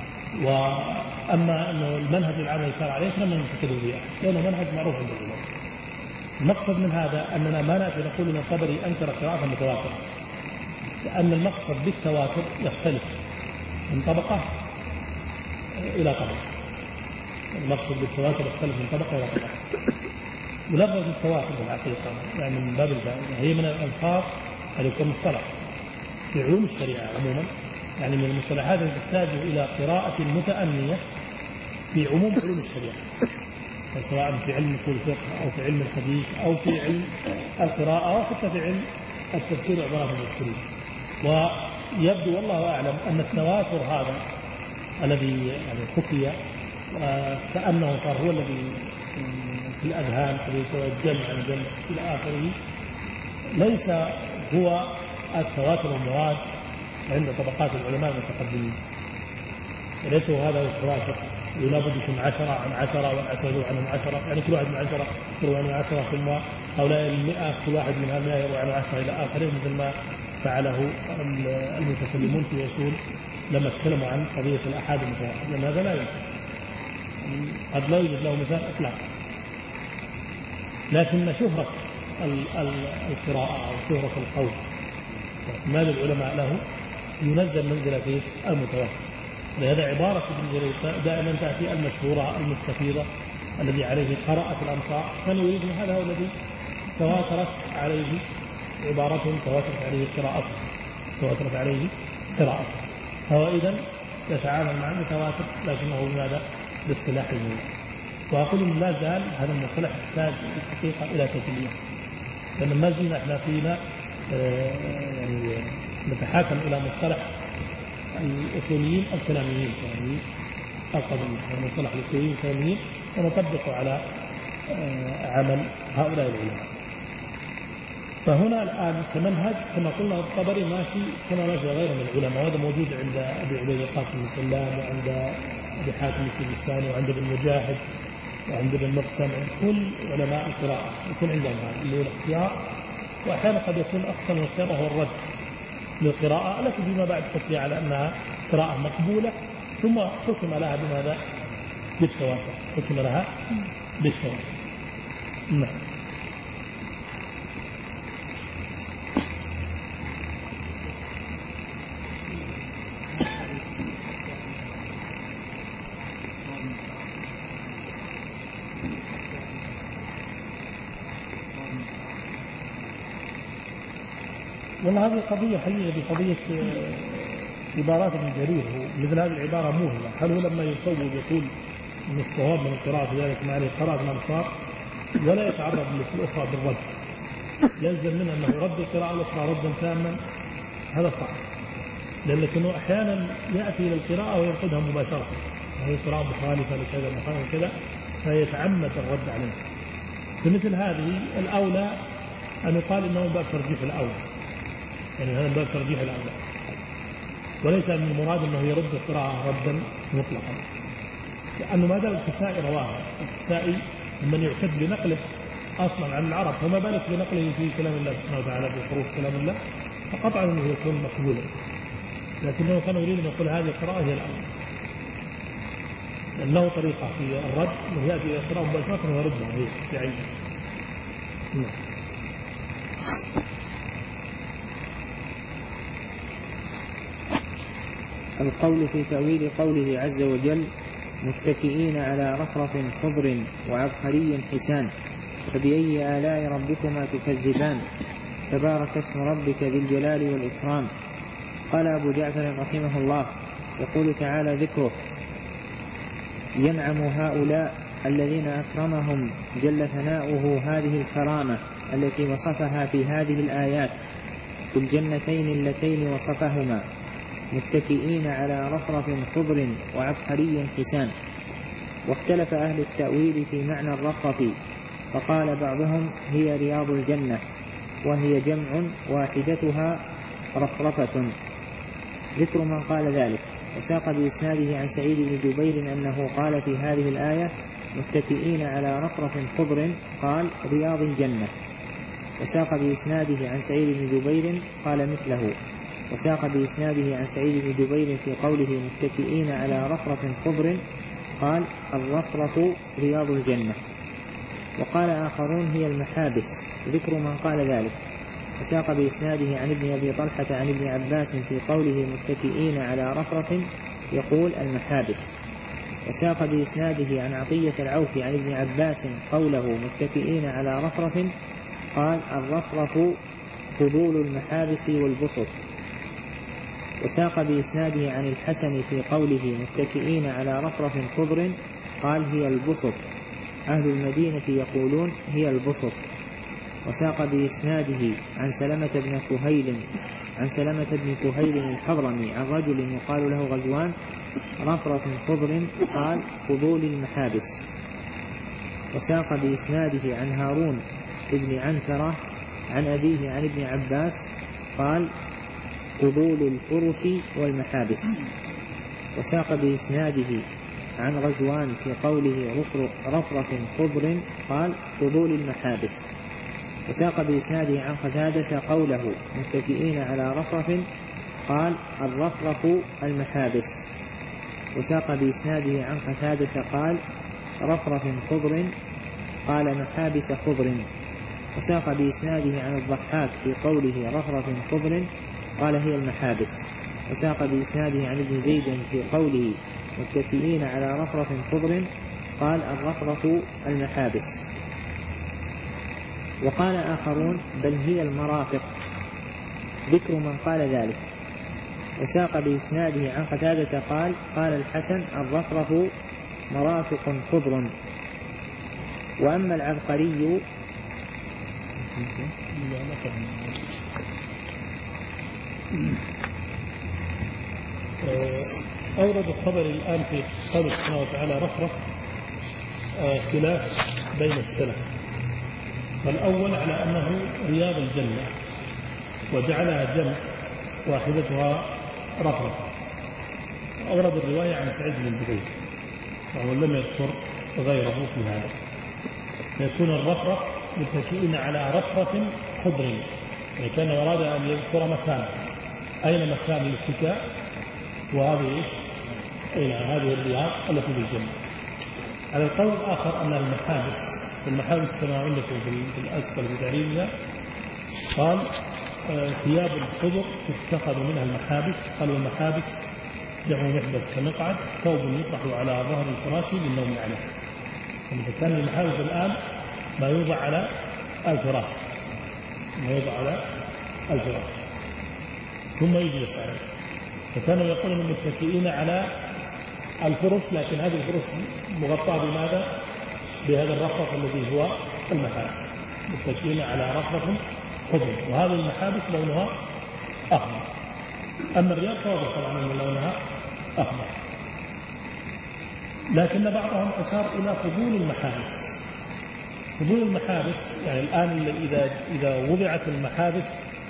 وأما أنه المنهج العام يسار عليه لم ينتقده به، لأنه منهج معروف عند العلماء. المقصد من هذا أننا ما نأتي نقول أن الطبري أنكر قراءة متواترة، لأن المقصد بالتواتر يختلف من طبقة إلى طبقة. المقصد بالتواتر يختلف من طبقة إلى طبقة. ولفظ التواتر في الحقيقة يعني من باب الفائدة هي من الألفاظ التي تكون مصطلح في علوم الشريعة عموما، يعني من المصطلحات التي تحتاج إلى قراءة متأنية في عموم علوم الشريعة، سواء في علم اصول الفقه أو في علم الحديث أو في علم القراءة أو حتى في علم التفسير وعبارات المفسرين. ويبدو والله أعلم أن التواتر هذا الذي يعني حكي كأنه صار هو الذي في الأذهان الذي الجمع عن الجمع إلى آخره، ليس هو التواتر المراد عند طبقات العلماء المتقدمين، ليس هذا هو التواتر ولا بد يكون عشرة عن عشرة والعشرة يروي عنهم عشرة، يعني كل واحد من عشرة يروي عنه عشرة، ثم هؤلاء المئة كل واحد من هؤلاء يروي عنه عشرة إلى آخره، مثل ما فعله المتكلمون في أصول لما تكلموا عن قضية الأحاد المتواتر، لأن هذا لا يمكن، قد لا يوجد له مثال إطلاقا. لكن شهرة القراءة أو شهرة القول اعتماد العلماء له ينزل منزلة المتواتر. لهذا عبارة ابن جرير دائما تأتي المشهورة المستفيضة الذي عليه قراءة الأمصار، كان يريد هذا هو الذي تواترت عليه عبارته، تواترت عليه قراءته، تواترت عليه قراءته. هو إذن يتعامل مع المتواتر لكنه بماذا؟ باصطلاح الموت. وأقول إن لا زال هذا المصطلح يحتاج الحقيقة إلى تسلية، لأن ما زلنا احنا فينا يعني نتحاكم إلى مصطلح الأصوليين الكلاميين، يعني القديم المصطلح الأصوليين الكلاميين، ونطبقه على عمل هؤلاء العلماء. فهنا الآن كمنهج كما قلنا الطبري ماشي كما ماشي غيره من العلماء، وهذا موجود عند أبي عبيد القاسم بن سلام، وعند أبي حاتم السجستاني، وعند ابن مجاهد، وعند ابن مقسم، عند كل علماء القراءة يكون عندهم هذا اللي هو الاختيار. وأحيانا قد يكون أخطر من الاختيار وهو الرد للقراءة التي فيما بعد تتبع على أنها قراءة مقبولة، ثم حكم لها بماذا؟ بالتواتر، حكم لها بالتواتر. نعم. والله هذه قضية حقيقة بقضية عبارات ابن جرير. مثل هذه العبارة موهمة. هل هو لما يصوب يقول من الصواب من القراءة في ذلك معنى قراءة الأمصار ولا يتعرض للأخرى بالرد، يلزم منه أنه رد القراءة الأخرى ردا تاما؟ هذا صعب، لأنه أحيانا يأتي إلى القراءة وينقدها مباشرة، وهي قراءة مخالفة لكذا مخالفة لكذا، فيتعمد الرد عليه. في مثل هذه الأولى أن يقال إنه باب ترجيح الأولى، يعني هذا باب ترجيح الأولى، وليس من المراد أنه يرد القراءة ردا مطلقا، لأنه ما دام الكسائي رواه، الكسائي من يعتد بنقله أصلا عن العرب، فما بالك بنقله في كلام الله سبحانه وتعالى في حروف كلام الله، فقطعا أنه يكون مقبولا. لكنه كان يريد أن يقول هذه القراءة هي الأولى، لأنه طريقة في الرد أنه يأتي إلى القراءة مباشرة ويردها هي في عينه. القول في تأويل قوله عز وجل متكئين على رفرف خضر وعبقري حسان فبأي آلاء ربكما تكذبان تبارك اسم ربك ذي الجلال والإكرام. قال أبو جعفر رحمه الله يقول تعالى ذكره ينعم هؤلاء الذين أكرمهم جل ثناؤه هذه الكرامة التي وصفها في هذه الآيات في الجنتين اللتين وصفهما متكئين على رفرف خضر وعبقري حسان. واختلف أهل التأويل في معنى الرفرف، فقال بعضهم هي رياض الجنة، وهي جمع واحدتها رفرفة. ذكر من قال ذلك، وساق بإسناده عن سعيد بن جبير أنه قال في هذه الآية متكئين على رفرف خضر قال رياض الجنة. وساق بإسناده عن سعيد بن جبير قال مثله. وساق بإسناده عن سعيد بن جبير في قوله متكئين على رفرف خضر قال الرفرف رياض الجنة. وقال آخرون هي المحابس. ذكر من قال ذلك. وساق بإسناده عن ابن أبي طلحة عن ابن عباس في قوله متكئين على رفرف يقول المحابس. وساق بإسناده عن عطية العوف عن ابن عباس قوله متكئين على رفرف قال الرفرف فضول المحابس والبسط. وساق بإسناده عن الحسن في قوله متكئين على رفرف خضر قال هي البسط، أهل المدينة يقولون هي البسط. وساق بإسناده عن سلمة بن كهيل عن سلمة بن كهيل الحضرمي عن رجل يقال له غزوان رفرف خضر قال فضول المحابس. وساق بإسناده عن هارون ابن عنترة عن أبيه عن ابن عباس قال فضول الفرس والمحابس. وساق بإسناده عن غزوان في قوله رفرف خضر قال فضول المحابس. وساق بإسناده عن قتادة قوله متكئين على رفرف قال الرفرف المحابس. وساق بإسناده عن قتادة قال رفرف خضر قال محابس خضر. وساق بإسناده عن الضحاك في قوله رفرف خضر قال هي المحابس. وساق بإسناده عن ابن زيد في قوله متكئين على رفرف خضر قال الرفرف المحابس. وقال آخرون بل هي المرافق، ذكر من قال ذلك. وساق بإسناده عن قتادة قال قال الحسن الرفرف مرافق خضر. وأما العبقري أورد الطبري الآن في قوله سبحانه وتعالى رفرف خلاف بين السلف. فالأول على أنه رياض الجنة وجعلها جنة واحدتها رفرف. أورد الرواية عن سعيد بن جبير وهو لم يذكر غيره في هذا. يكون الرفرف متكئين على رفرف خضر، يعني كان أراد أن يذكر مكان أين مكان الاتكاء، وهذه أين هذه الرياض التي بالجنة. على القول الآخر أن المحابس المحابس كما عندكم في الأسفل في تعريفها قال ثياب الخضر تتخذ منها المحابس. قالوا المحابس جمع محبس كمقعد، ثوب يطرح على ظهر الفراش للنوم عليه. إذا كان المحابس الآن ما يوضع على الفراش ما يوضع على الفراش ثم يجلس عليه. فكانوا يقولون متكئين على الفرش، لكن هذه الفرش مغطاة بماذا؟ بهذا الرفرف الذي هو المحابس. متكئين على رفرف خضر، وهذه المحابس لونها أحمر. أما الرياض فواضح طبعا أن لونها أحمر، لكن بعضهم أشار إلى فضول المحابس. فضول المحابس يعني الآن إذا إذا وضعت المحابس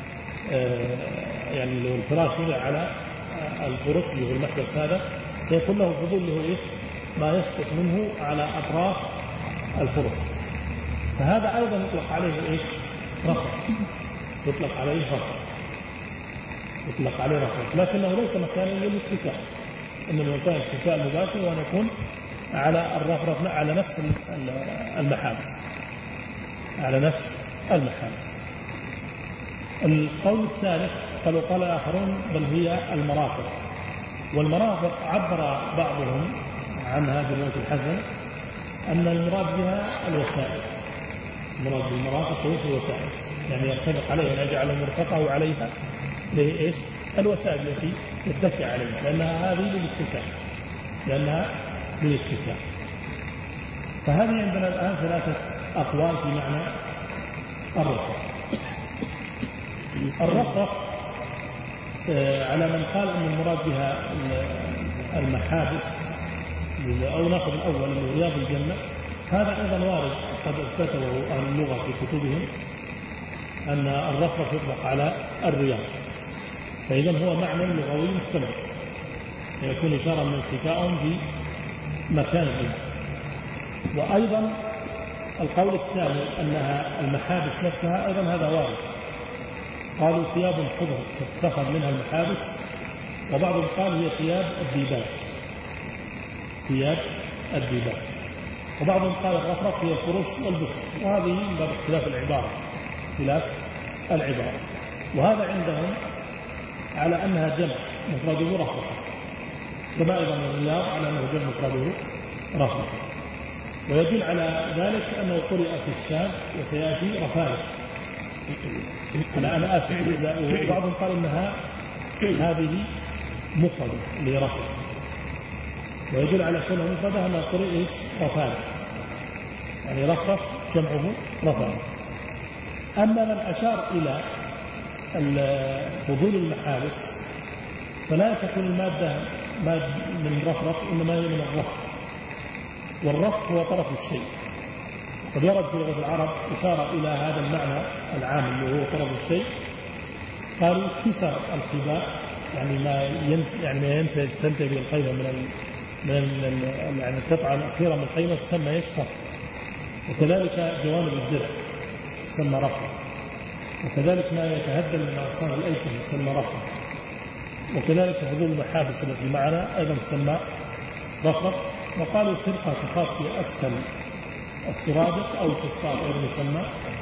يعني لو الفراش وضع على الفرش اللي هو المحبس هذا سيكون له فضول اللي هو إيه؟ ما يسقط منه على أطراف الفرش. فهذا أيضا يطلق عليه إيه؟ رفرف. يطلق عليه رفرف يطلق عليه رفرف لكنه ليس مكانا للاتكاء، إنما مكان الاتكاء المباشر وأن يكون على الرفرف على نفس المحابس على نفس المحابس. القول الثالث قالوا قال آخرون بل هي المرافق. والمرافق عبر بعضهم عن هذه الرواية الحسن أن المراد بها الوسائل. المراد بالمرافق هو الوسائل، يعني يتفق عليها أن يجعل مرفقه عليها لإيش؟ الوسائل التي يتكئ عليها، لأنها هذه للاتكاء لأنها للاتكاء. فهذه عندنا الآن ثلاثة أقوال في معنى الرفرف. الرفرف على من قال أن المراد بها المحابس أو ناخذ الأول اللي هو رياض الجنة، هذا أيضا وارد قد كتبه أهل اللغة في كتبهم أن الرفرف يطلق على الرياض، فإذا هو معنى لغوي محتمل يكون إشارة من اتكاءهم في مكان الرياض. وأيضا القول الثاني أنها المحابس نفسها أيضا هذا وارد. قالوا ثياب خضر تتخذ منها المحابس، وبعضهم قال هي ثياب الديباج ثياب الديباج وبعضهم قال الرفرف هي الفرش والبسط، وهذه من باب اختلاف العبارة اختلاف العبارة. وهذا عندهم على أنها جمع مفرده رفرف، كما أيضا الرياض على أنه جمع مفرده رفرف. ويدل على ذلك أنه قرئ في الشام وسيأتي رفارف. أنا أنا آسف، وبعضهم قال إنها هذه مفردة لرفرف، ويدل على كونه مفردة أنه قرئ رفارف، يعني رفرف جمعه رفرف. أما من أشار إلى فضول المحابس فلا تكون المادة مادة من رفرف، إنما هي من الرف، والرف هو طرف الشيء. قد ورد في لغة العرب إشارة إلى هذا المعنى العام اللي هو طرف الشيء. قالوا كسر الخباء، يعني ما ينت يعني ما ينتج تنتج الخيمة من ال من ال يعني القطعة الأخيرة من الخيمة تسمى يشفر. وكذلك جوانب الدرع تسمى رفرف، وكذلك ما يتهدم من أغصان الأيكة يسمى رفرف، وكذلك فضول المحابس التي معنا أيضا تسمى رفرف. وقالوا فرقة تخاف في أسفل السرادق أو الفسطاط أيضا يسمى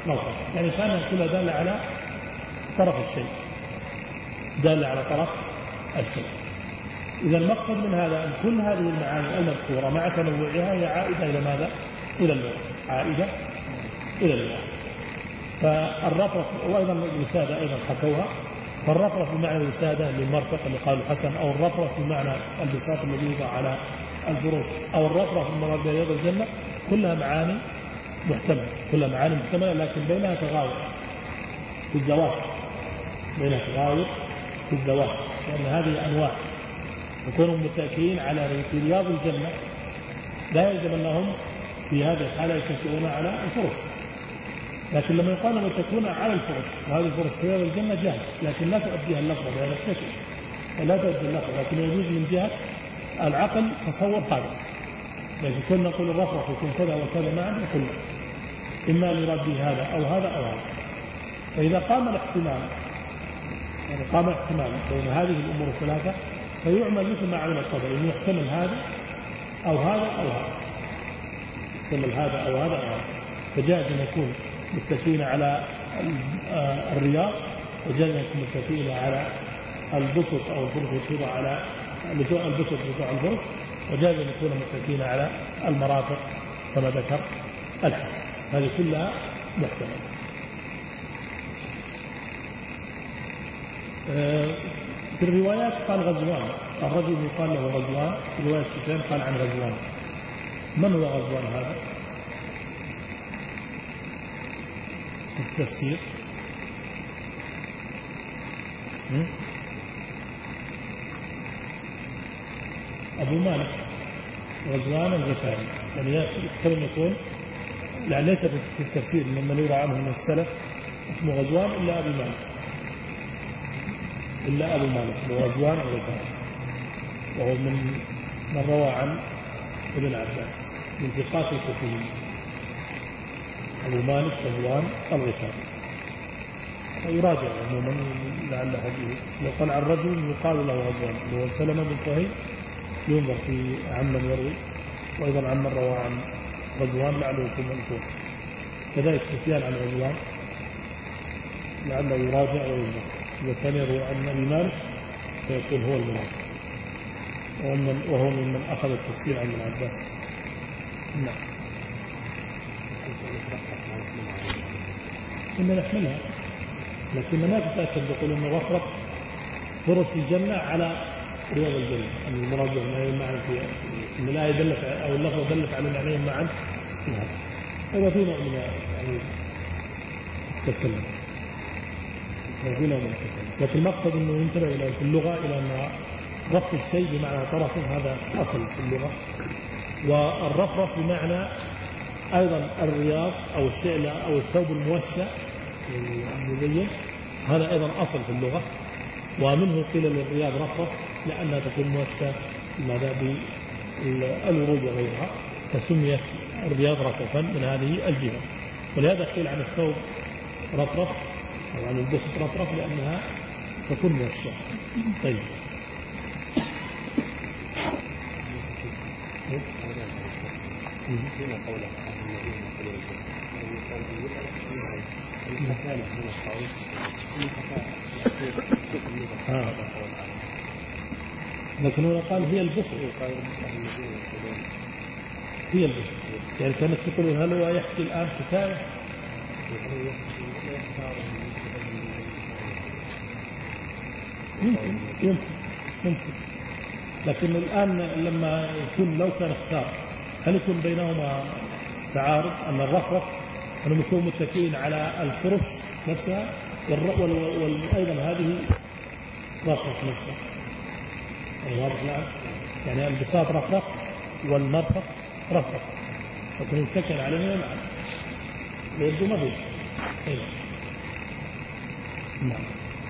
موقع، يعني كان كلها دالة على طرف الشيء، دالة على طرف الشيء. إذا المقصد من هذا أن كل هذه المعاني المذكورة مع تنوعها هي عائدة إلى ماذا؟ إلى اللغة، عائدة إلى اللغة. فالرفرف وأيضا الوسادة أيضا حكوها، فالرفرف بمعنى الوسادة للمرفق اللي قال الحسن، أو الرفرف بمعنى البساط الذي يوضع على الفروش، أو الرفرف المراد برياض الجنة، كلها معاني محتملة، كلها معاني محتملة، لكن بينها تغاير في الذوات، بينها تغاير في الذوات، لأن هذه أنواع يكونوا متأكئين على في رياض الجنة، لا يلزم أنهم في هذه الحالة يتكئون على الفرش، لكن لما يقال متكئون على الفرش، وهذه الفرش في رياض الجنة جاهز، لكن لا تؤديها اللفظة بهذا الشكل، لا تؤدي اللفظة، لكن يجوز من جهة العقل تصور هذا، لكن كنا نقول الرفرف يكون كذا وكذا معا، نقول إما لرد هذا أو هذا أو هذا. فإذا قام الاحتمال، يعني قام احتمال بين هذه الأمور الثلاثة، فيعمل مثل ما عمل الطبري، إنه يحتمل هذا أو هذا أو هذا، يحتمل هذا أو هذا أو هذا، فجاء أن يكون متكئين على الرياض، وجاء أن يكون متكئين على البسط أو الفرش يوضع على البسط يوضع الفرش، وجاء أن يكون متكئين على المرافق كما ذكر الحسن. هذه كلها محتملة. في الروايات قال غزوان، الرجل يقال له غزوان، في رواية سفيان قال عن غزوان. من هو غزوان هذا؟ التفسير أبو مالك غزوان الغفاري، يعني يحتمل يكون، يعني ليس في التفسير ممن يروى عنه من السلف اسمه غزوان إلا أبو مالك، إلا أبو مالك غزوان الغفاري، وهو من من روى عن ابن عباس من ثقات الكوفيين. أبو مالك غزوان الغفاري، ويراجع عموما لعل حديث. يقال عن رجل يقال له غزوان، هو سلمة بن كهيل، ينظر في عمن يروي، وأيضا عمن روى عن غزوان لعله يكون منصور. كذلك سفيان عن غزوان لعله يراجع وينظر، إذا كان يروي عن أبي مالك فيكون هو المنافق، وهو ممن أخذ التفسير عن ابن عباس. نعم. إن نحملها، لكن ما تتأكد يقول إن رفرف فرص الجنة على رياض الجنة، أن المراد بمعنيين معا في إن الآية دلت أو اللفظة دلت على معنيين معا في هذا. هذا في نوع من يعني التكلم، في نوع من التكلم، لكن المقصد إنه ينتبه إلى في اللغة إلى أن رفض الشيء بمعنى طرفه هذا أصل في اللغة، والرفرف بمعنى أيضا الرياض أو الشعلة أو الثوب الموشى المزين، هذا أيضا أصل في اللغة، ومنه قيل للرياض رفرف لأنها تكون موشى ماذا بالورود وغيرها، فسميت الرياض رفرفا من هذه الجهة. ولهذا قيل عن الثوب رفرف أو عن البسط رفرف لأنها تكون موشى. طيب آه. لكن هو قال هي البسط، هي البسط، يعني كانت تقول هل هو يحكي الآن حكاية؟ يمكن يمكن يمكن لكن الآن لما يكون لو كان اختار هل يكون بينهما تعارض؟ أن الرفرف أنهم يكونوا متكئين على الفرش نفسها، وأيضا هذه رفرف نفسها، يعني واضح الآن، يعني البساط رفرف والمرفق رفرف، لكن يتكئ عليهما معا يبدو ما فيه. نعم.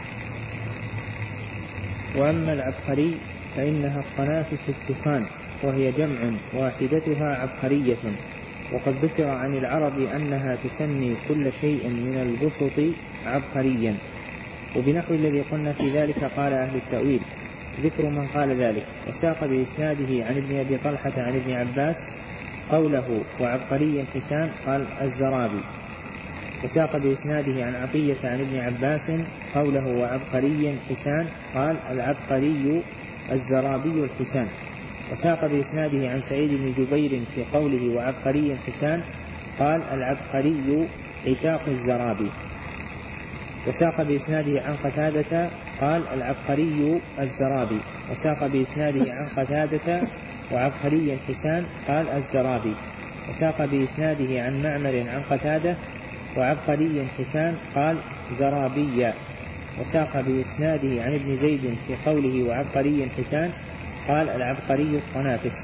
وأما العبقري فإنها الطنافس السخان، وهي جمع واحدتها عبقرية، وقد ذكر عن العرب أنها تسمي كل شيء من البسط عبقريا، وبنحو الذي قلنا في ذلك قال أهل التأويل. ذكر من قال ذلك، وساق بإسناده عن ابن أبي طلحة عن ابن عباس قوله وعبقري الحسان، قال الزرابي. وساق بإسناده عن عطية عن ابن عباس قوله وعبقري حسان قال العبقري الزرابي الحسان. وساق بإسناده عن سعيد بن جبير في قوله وعبقري حسان قال العبقري عتاق الزرابي. وساق بإسناده عن قتادة قال العبقري الزرابي. وساق بإسناده عن قتادة وعبقري حسان قال الزرابي. وساق بإسناده عن معمر عن قتادة وعبقري حسان قال زرابيا. وساق بإسناده عن ابن زيد في قوله وعبقري حسان قال العبقري الطنافس.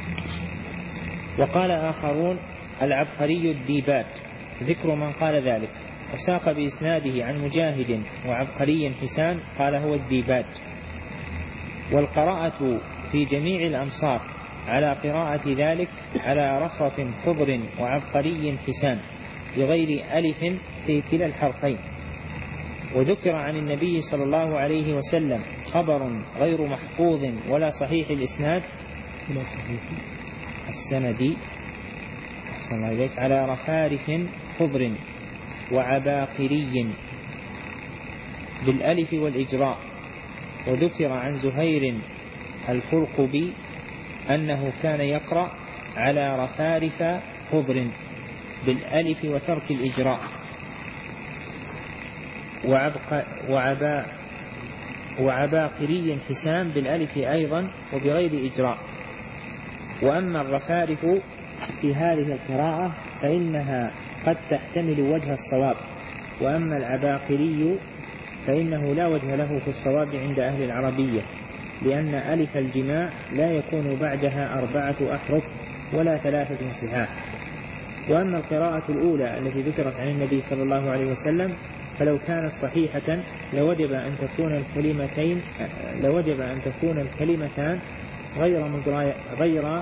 وقال آخرون العبقري الديبات، ذكر من قال ذلك. وساق بإسناده عن مجاهد وعبقري حسان قال هو الديبات. والقراءة في جميع الأمصار على قراءة ذلك على رفرف خضر وعبقري حسان بغير ألف في كلا الحرفين. وذكر عن النبي صلى الله عليه وسلم خبر غير محفوظ ولا صحيح الإسناد السندي أحسن الله إليك على رفارف خضر وعباقري بالألف والإجراء. وذكر عن زهير الفرقبي أنه كان يقرأ على رفارف خضر بالألف وترك الإجراء وعبق وعبا وعباقري حسان بالألف أيضا وبغير إجراء. وأما الرفارف في هذه القراءة فإنها قد تحتمل وجه الصواب. وأما العباقري فإنه لا وجه له في الصواب عند أهل العربية، لأن ألف الجماع لا يكون بعدها أربعة أحرف ولا ثلاثة صحاح. وأما القراءة الأولى التي ذكرت عن النبي صلى الله عليه وسلم فلو كانت صحيحة لوجب أن تكون الكلمتين لوجب أن تكون الكلمتان غير مجرى غير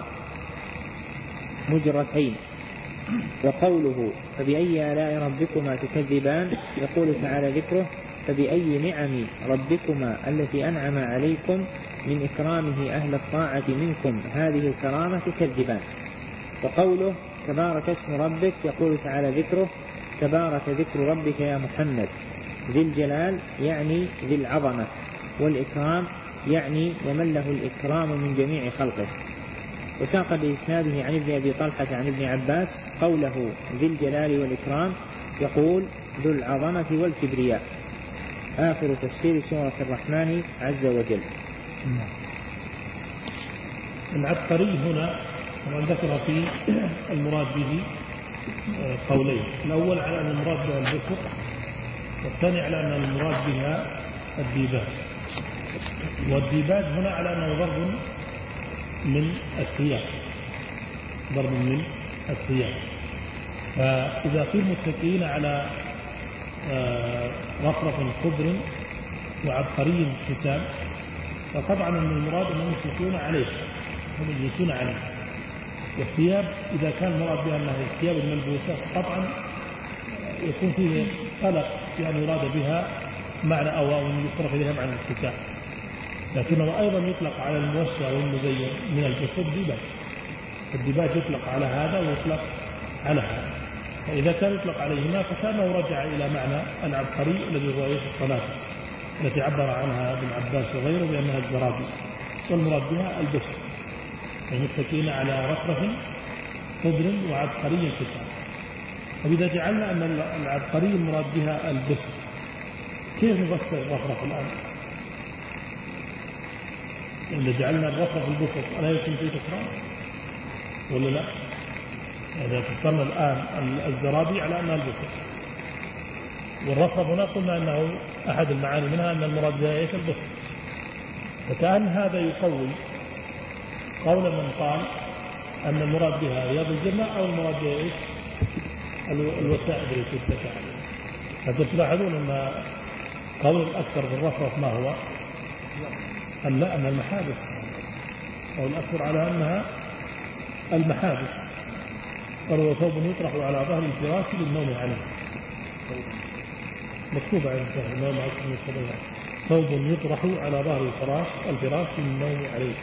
مجرتين. وقوله فبأي آلاء ربكما تكذبان يقول تعالى ذكره فبأي نعم ربكما التي أنعم عليكم من إكرامه أهل الطاعة منكم هذه الكرامة تكذبان. وقوله تبارك اسم ربك يقول تعالى ذكره تبارك ذكر ربك يا محمد ذي الجلال يعني ذي العظمة، والإكرام يعني ومن له الإكرام من جميع خلقه. وساق بإسناده عن ابن أبي طلحة عن ابن عباس قوله ذي الجلال والإكرام يقول ذو العظمة والكبرياء. آخر تفسير سورة الرحمن عز وجل. العبقري هنا ذكر في المراد به قولين، الأول على أن المراد بها البسط، والثاني على أن المراد بها الديباج. والديباج هنا على أنه ضرب من الثياب، ضرب من الثياب. فإذا قيل متكئين على رفرف خضر وعبقري حسان فطبعا أن المراد أنهم يتكئون عليه، هم يجلسون عليه. والثياب إذا كان المراد بها أنها الثياب الملبوسة طبعا يكون فيه قلق، يعني يراد بها معنى أو يصرف إليها معنى الاتكاء، لكنه أيضا يطلق على الموسع والمزين من الجسد ديباج. الديباج يطلق على هذا ويطلق على هذا، فإذا كان يطلق عليهما فكانه رجع إلى معنى العبقري الذي هو الطنافس التي عبر عنها ابن عباس وغيره بأنها الزرابي، والمراد بها البسط، المتكئين على رفرف خضر وعبقري حسان. وإذا جعلنا أن العبقري المراد بها البسط كيف نفسر الرفرف الآن؟ إذا جعلنا الرفرف البسط ألا يمكن فيه تكرار ولا لا؟ إذا فسرنا الآن الزرابي على أنها البسط، والرفرف هنا قلنا أنه أحد المعاني منها أن المراد بها إيش؟ البسط. فكأن هذا يقوي قول من قال أن المراد بها رياض الجنة أو المراد بها إيش؟ الوسائد التي تتكى عليها. فأنتم تلاحظون أن قول الأكثر بالرفرف ما هو؟ أن لا، أن المحابس، أو الأكثر على أنها المحابس. قالوا ثوب يطرح على ظهر الفراش للنوم عليه، مكتوب عن النوم عليه، ثوب يطرح على ظهر الفراش الفراش للنوم عليه.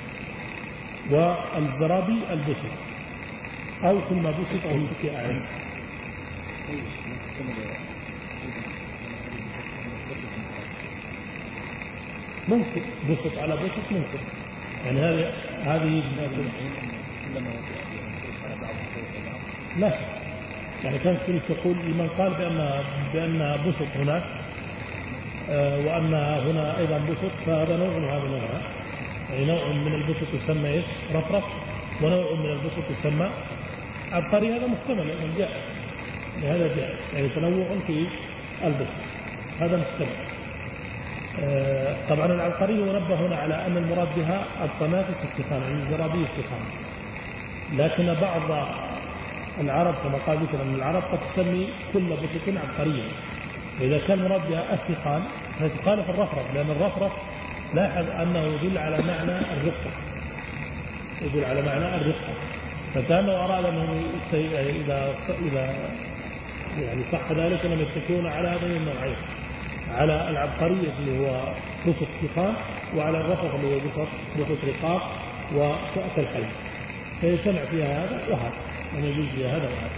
والزرابي البسط، أو كل ما بسط أو اتكئ عليه. ممكن بسط على بسط ممكن يعني هذه هذه لا شك يعني كان كنت تقول لمن قال بأن بأن بسط هناك وأن هنا أيضا بسط فهذا نوع من هذا النوع يعني نوع من البسط يسمى إيش رفرف ونوع من البسط يسمى عبقري هذا محتمل يعني جائز يعني هذا جائز يعني تنوع في البسط هذا محتمل. آه طبعا العبقري نبه هنا على أن المراد بها الطنافس التخان يعني الزرابي التخان لكن بعض العرب كما قال ذكر أن العرب قد تسمي كل بسط عبقريا فإذا كان المراد بها التخان فتخالف الرفرف لأن الرفرف لاحظ أنه يدل على معنى الرقة يدل على معنى الرقة فكانوا أراد أنهم إذا إذا يعني صح ذلك أنهم يتكئون على هذين النوعين على العبقرية اللي هو بسط تخان وعلى الرفرف اللي هو بسط بسط رقاق وكأس الحلم فيجتمع فيها هذا وهذا يعني يجوز فيها هذا وهذا.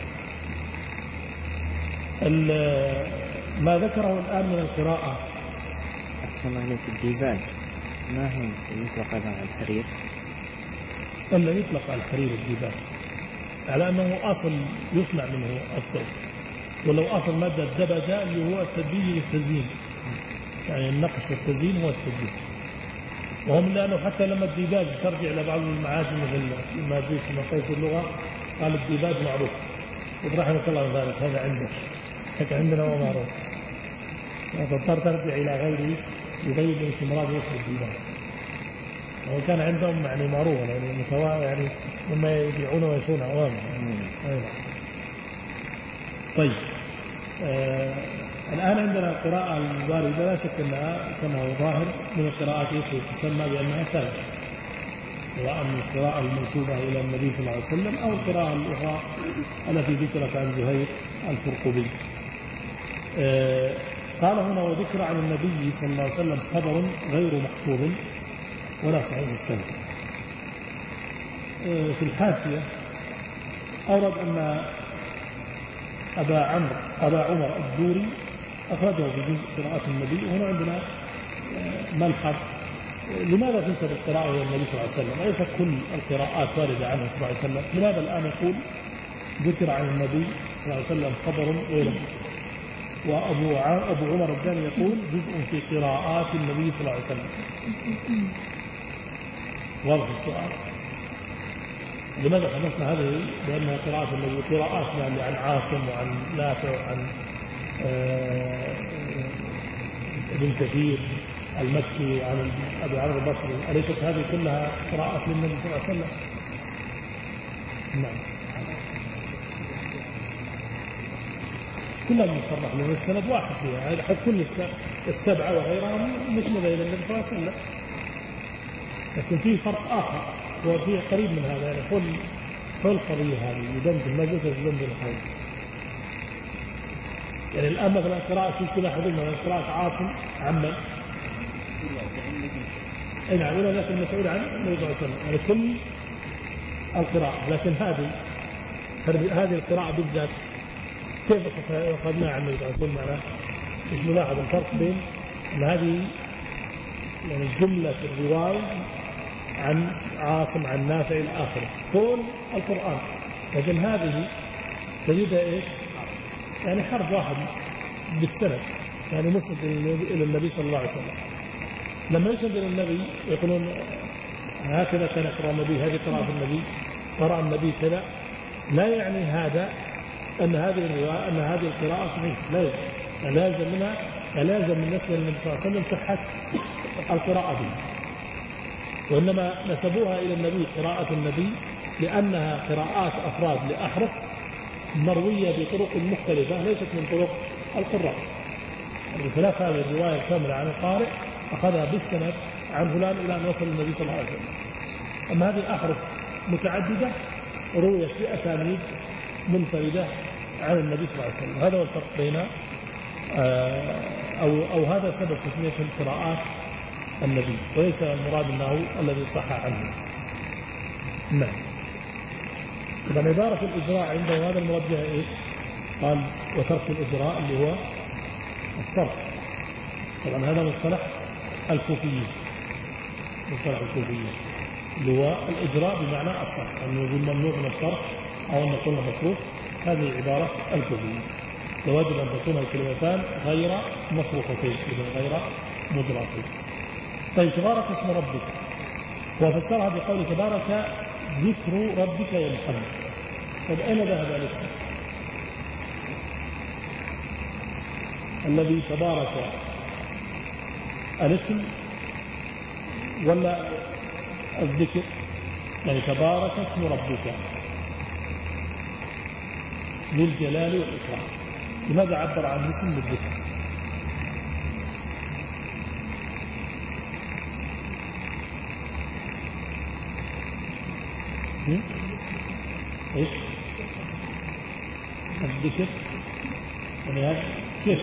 ما ذكره الآن من القراءة أقسم عليك الديباج ما هو يطلق على الحرير إلا يطلق على الحرير الديباج على أنه أصل يصنع منه الثوب ولو أصل مادة الدبجة اللي هو التدبيج للتزيين يعني النقش والتزيين هو التدبيج وهم لأنه حتى لما الديباج ترجع إلى بعض المعاجم مثل ما جيت في مقاييس اللغة قال الديباج معروف رحمك الله فارس هذا عندك لكن عندنا هو معروف فاضطر ترجع إلى غيره يبين من استمرار وصف الديباج وهو كان عندهم يعني معروف يعني متواضع يعني مما يبيعونه ويسونه أمامه أيضا. طيب آه الآن عندنا القراءة الواردة لا شك أنها كما هو ظاهر من القراءات تسمى بأنها سابقة سواء القراءة المنسوبة إلى النبي صلى الله عليه وسلم أو القراءة الأخرى التي ذكرت عن زهير الفرقبي. آه قال هنا وذكر عن النبي صلى الله عليه وسلم خبر غير محفوظ ولا صحيح السند. آه في الحاشية أورد أن أبا عمرو أبا عمر الدوري أخرجه في جزء قراءة النبي وهنا عندنا ملحظ لماذا تنسب القراءة إلى النبي صلى الله عليه وسلم أليست كل القراءات واردة عنه صلى الله عليه وسلم لماذا الآن يقول ذكر عن النبي صلى الله عليه وسلم خبر غير وأبو أبو عمر الداني يقول جزء في قراءات النبي صلى الله عليه وسلم واضح السؤال لماذا حدثنا هذه لأنها قراءة النبي قراءات يعني عن عاصم وعن نافع وعن ابن كثير المكي وعن أبي عمرو البصري أليست هذه كلها قراءات للنبي صلى الله عليه وسلم؟ نعم كلها مصرح لأن السند واحد فيها حتى كل السبعة وغيرها مسندة إلى النبي صلى الله عليه وسلم لكن فيه فرق آخر وفيه قريب من هذا يعني كل كل القضية هذه يدمج ما جزء يدمج الخير يعني الآن مثلا قراءة في كل أحد من قراءة عاصم عمن أي نعم ولا لكن المسؤول عن النبي صلى الله عليه وسلم يعني كل القراءة لكن هذه هذه القراءة بالذات كيف أخذناها عن النبي صلى الله عليه وسلم معنا مش ملاحظ الفرق بين أن هذه يعني جملة الرواية عن عاصم عن نافع الآخر طول القرآن لكن هذه تجدها إيش يعني حرف واحد بالسند يعني مسند إلى النبي صلى الله عليه وسلم لما يسند إلى النبي يقولون هكذا كان يقرأ النبي هذه قراءة النبي قرأ النبي كذا لا يعني هذا أن هذه الرواية أن هذه القراءة صحيحة لا يعني لازم منها لازم من نسبة للنبي صلى الله عليه وسلم صحة القراءة به وإنما نسبوها إلى النبي قراءة النبي لأنها قراءات أفراد لأحرف مروية بطرق مختلفة ليست من طرق القراء بخلاف هذه الرواية الكاملة عن القارئ أخذها بالسند عن فلان إلى أن وصل النبي صلى الله عليه وسلم أما هذه الأحرف متعددة رويت بأسانيد منفردة عن النبي صلى الله عليه وسلم هذا هو الفرق بين أو, أو هذا سبب تسمية القراءات النبي وليس المراد أنه الذي صح عنه. نعم. طبعا عبارة الإجراء عنده هذا المراد بها إيش؟ قال وترك الإجراء اللي هو الصرف. طبعا هذا مصطلح الكوفيين، مصطلح الكوفيين اللي هو الإجراء بمعنى الصرف، أنه يقول ممنوع من الصرف أو أن نقول مصروف. هذه عبارة الكوفيين. يجب أن تكون الكلمتان غير مصروفتين غير مضراتين. طيب تبارك اسم ربك، وفسرها بقول تبارك ذكر ربك يا محمد. طيب أين ذهب الاسم الذي تبارك؟ الاسم ولا الذكر؟ يعني تبارك اسم ربك للجلال والإكرام، لماذا عبر عن الاسم بالذكر؟ ايش الذكر؟ يعني هذا كيف؟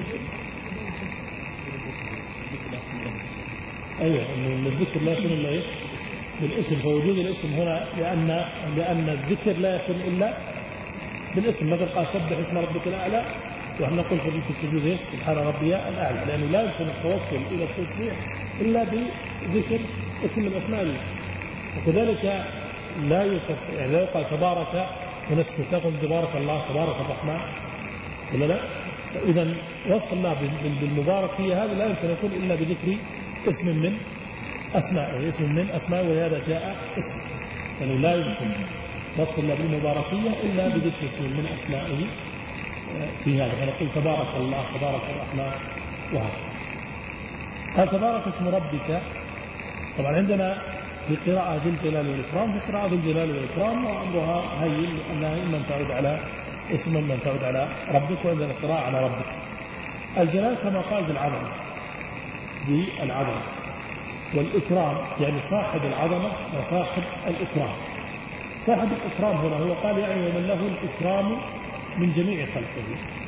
ايوه ان الذكر لا يكون الا ايش؟ بالاسم. فوجود الاسم هنا لان لان الذكر لا يكون الا بالاسم. مثل قال سبح اسم ربك الاعلى، ونحن نقول في السجود ايش؟ سبحان ربي الاعلى، لانه لا يمكن التوصل الى التسبيح الا بذكر اسم من الاسماء الله. وكذلك لا يوصف، يعني لا يقال تبارك ونسكت، تقول تبارك الله تبارك الرحمن ولا لا؟ اذا وصف الله بالمباركيه هذا لا يمكن يكون الا بذكر اسم من اسمائه، اسم من اسمائه، ولهذا جاء اسم. يعني لا يمكن وصف الله بالمباركيه الا بذكر اسم من اسمائه في هذا. فنقول تبارك الله تبارك الرحمن وهكذا. قال تبارك اسم ربك. طبعا عندنا في قراءة ذي الجلال والإكرام، في قراءة ذي الجلال والإكرام وأمرها هين، لأنها إما تعود على اسم من تعود على ربك، وعندنا قراءة على ربك. الجلال كما قال بالعظمة، بالعظمة والإكرام، يعني صاحب العظمة وصاحب الإكرام. صاحب الإكرام هنا هو قال يعني ومن له الإكرام من جميع خلقه.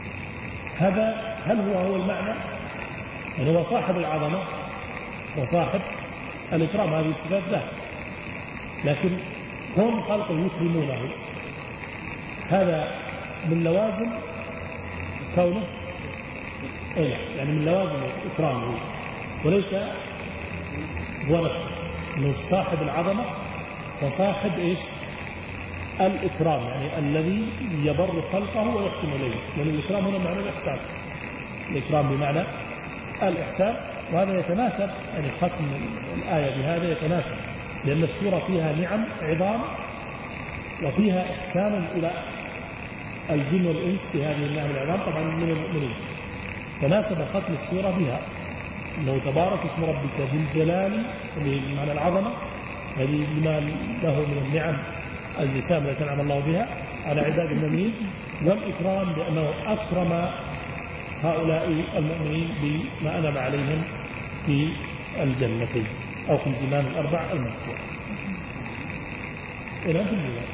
هذا هل هو هو المعنى؟ يعني هو صاحب العظمة وصاحب الإكرام، هذه الصفات له، لكن هم خلقه يكرمونه. هذا من لوازم كونه إيه؟ يعني من لوازم إكرامه، وليس هو نفسه، انه صاحب العظمة وصاحب إيش؟ الإكرام، يعني الذي يبر خلقه ويحسن إليه. لأن الإكرام هنا معنى الإحسان، الإكرام بمعنى الإحسان. وهذا يتناسب، يعني ختم الآية بهذا يتناسب، لأن السورة فيها نعم عظام وفيها إحسان إلى الجن والإنس في هذه النعم العظام طبعا من المؤمنين. تناسب ختم السورة بها، أنه تبارك اسم ربك ذي الجلال بمعنى العظمة، هذه لما له من النعم الجسام التي أنعم الله بها على عباد المؤمنين، والإكرام لأنه أكرم هؤلاء المؤمنين بما أنعم عليهم في الجنتين أو في الجنان الأربع المذكورة. إلى في الجنان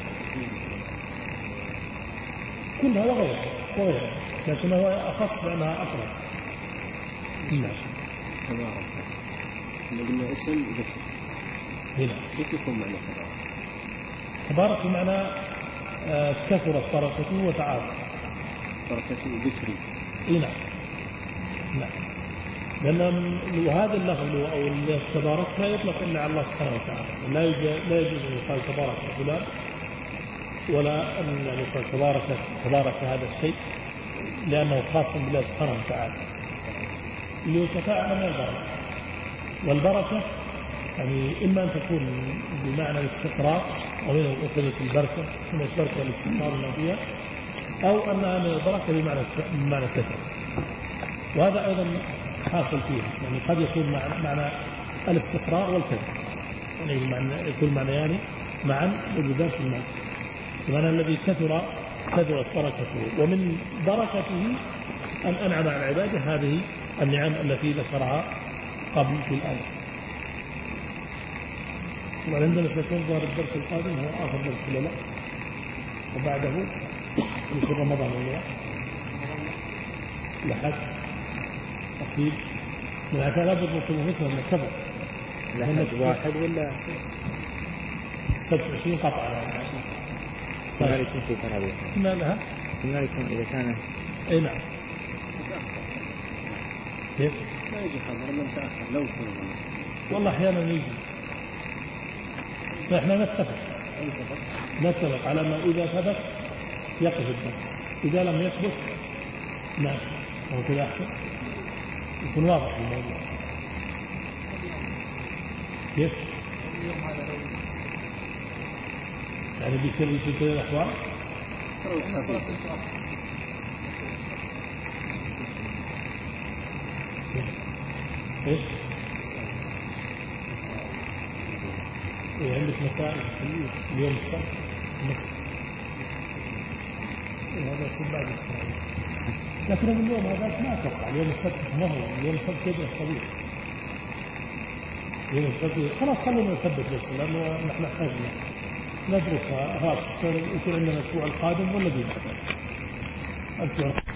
كلها وغيرها وغيرها، لكن هو أخص لأنها أقرب. نعم. تبارك قلنا اسم ذكر هنا كيف يكون معنى تبارك؟ تبارك بمعنى كثرت بركته وتعالى بركته ذكري. نعم نعم. لأن وهذا اللفظ أو التبارك لا يطلق إلا على الله سبحانه وتعالى. لا يجوز لا يجوز أن يقال تبارك فلان، ولا أن يقال تبارك تبارك هذا الشيء، لأنه خاص بالله سبحانه وتعالى. ليتفاعل من البركة، والبركة يعني إما أن تكون بمعنى الاستقرار أو من كلمة البركة ثم البركة والاستقرار اللي فيها، أو أنها من البركة بمعنى بمعنى الكثرة. وهذا أيضا حاصل فيه، يعني قد يكون معنى, معنى الاستقرار والكثرة، يعني معنى يكون معنيان معا موجودان في المعنى. بمعنى الذي كثر كثرت بركته، ومن بركته أن أنعم على عباده هذه النعم التي ذكرها قبل في الآية. وعندنا سيكون ظهر الدرس القادم هو آخر درس ولا لا؟ وبعده في رمضان ولا لا؟ لحد أكيد من عشان لابد من كل مسلم من السبع لحد واحد ولا سبع وعشرين قطعة ما يكون في تراويح؟ ما لها ذلك إذا كان أي نعم. كيف؟ لا يجي خبر من تأخر لو فرض. والله أحيانا يجي. فإحنا نتفق نتفق على ما إذا ثبت يقف الدرس، إذا لم يثبت نعم. هو كذا أحسن يكون واضح الموضوع. كيف؟ يعني بيصير في كل الأحوال. إيش؟ إيه عندك مسائل اليوم السبت؟ هذا يصير بعد التراويح. لكن اليوم هذا ما أتوقع اليوم السبت ما هو اليوم السبت يدرس طبيعي. اليوم السبت خلاص خلينا نثبت بس لأنه نحن حاجنا ندرسها خلاص يصير عندنا الأسبوع القادم ولا بينا الأسبوع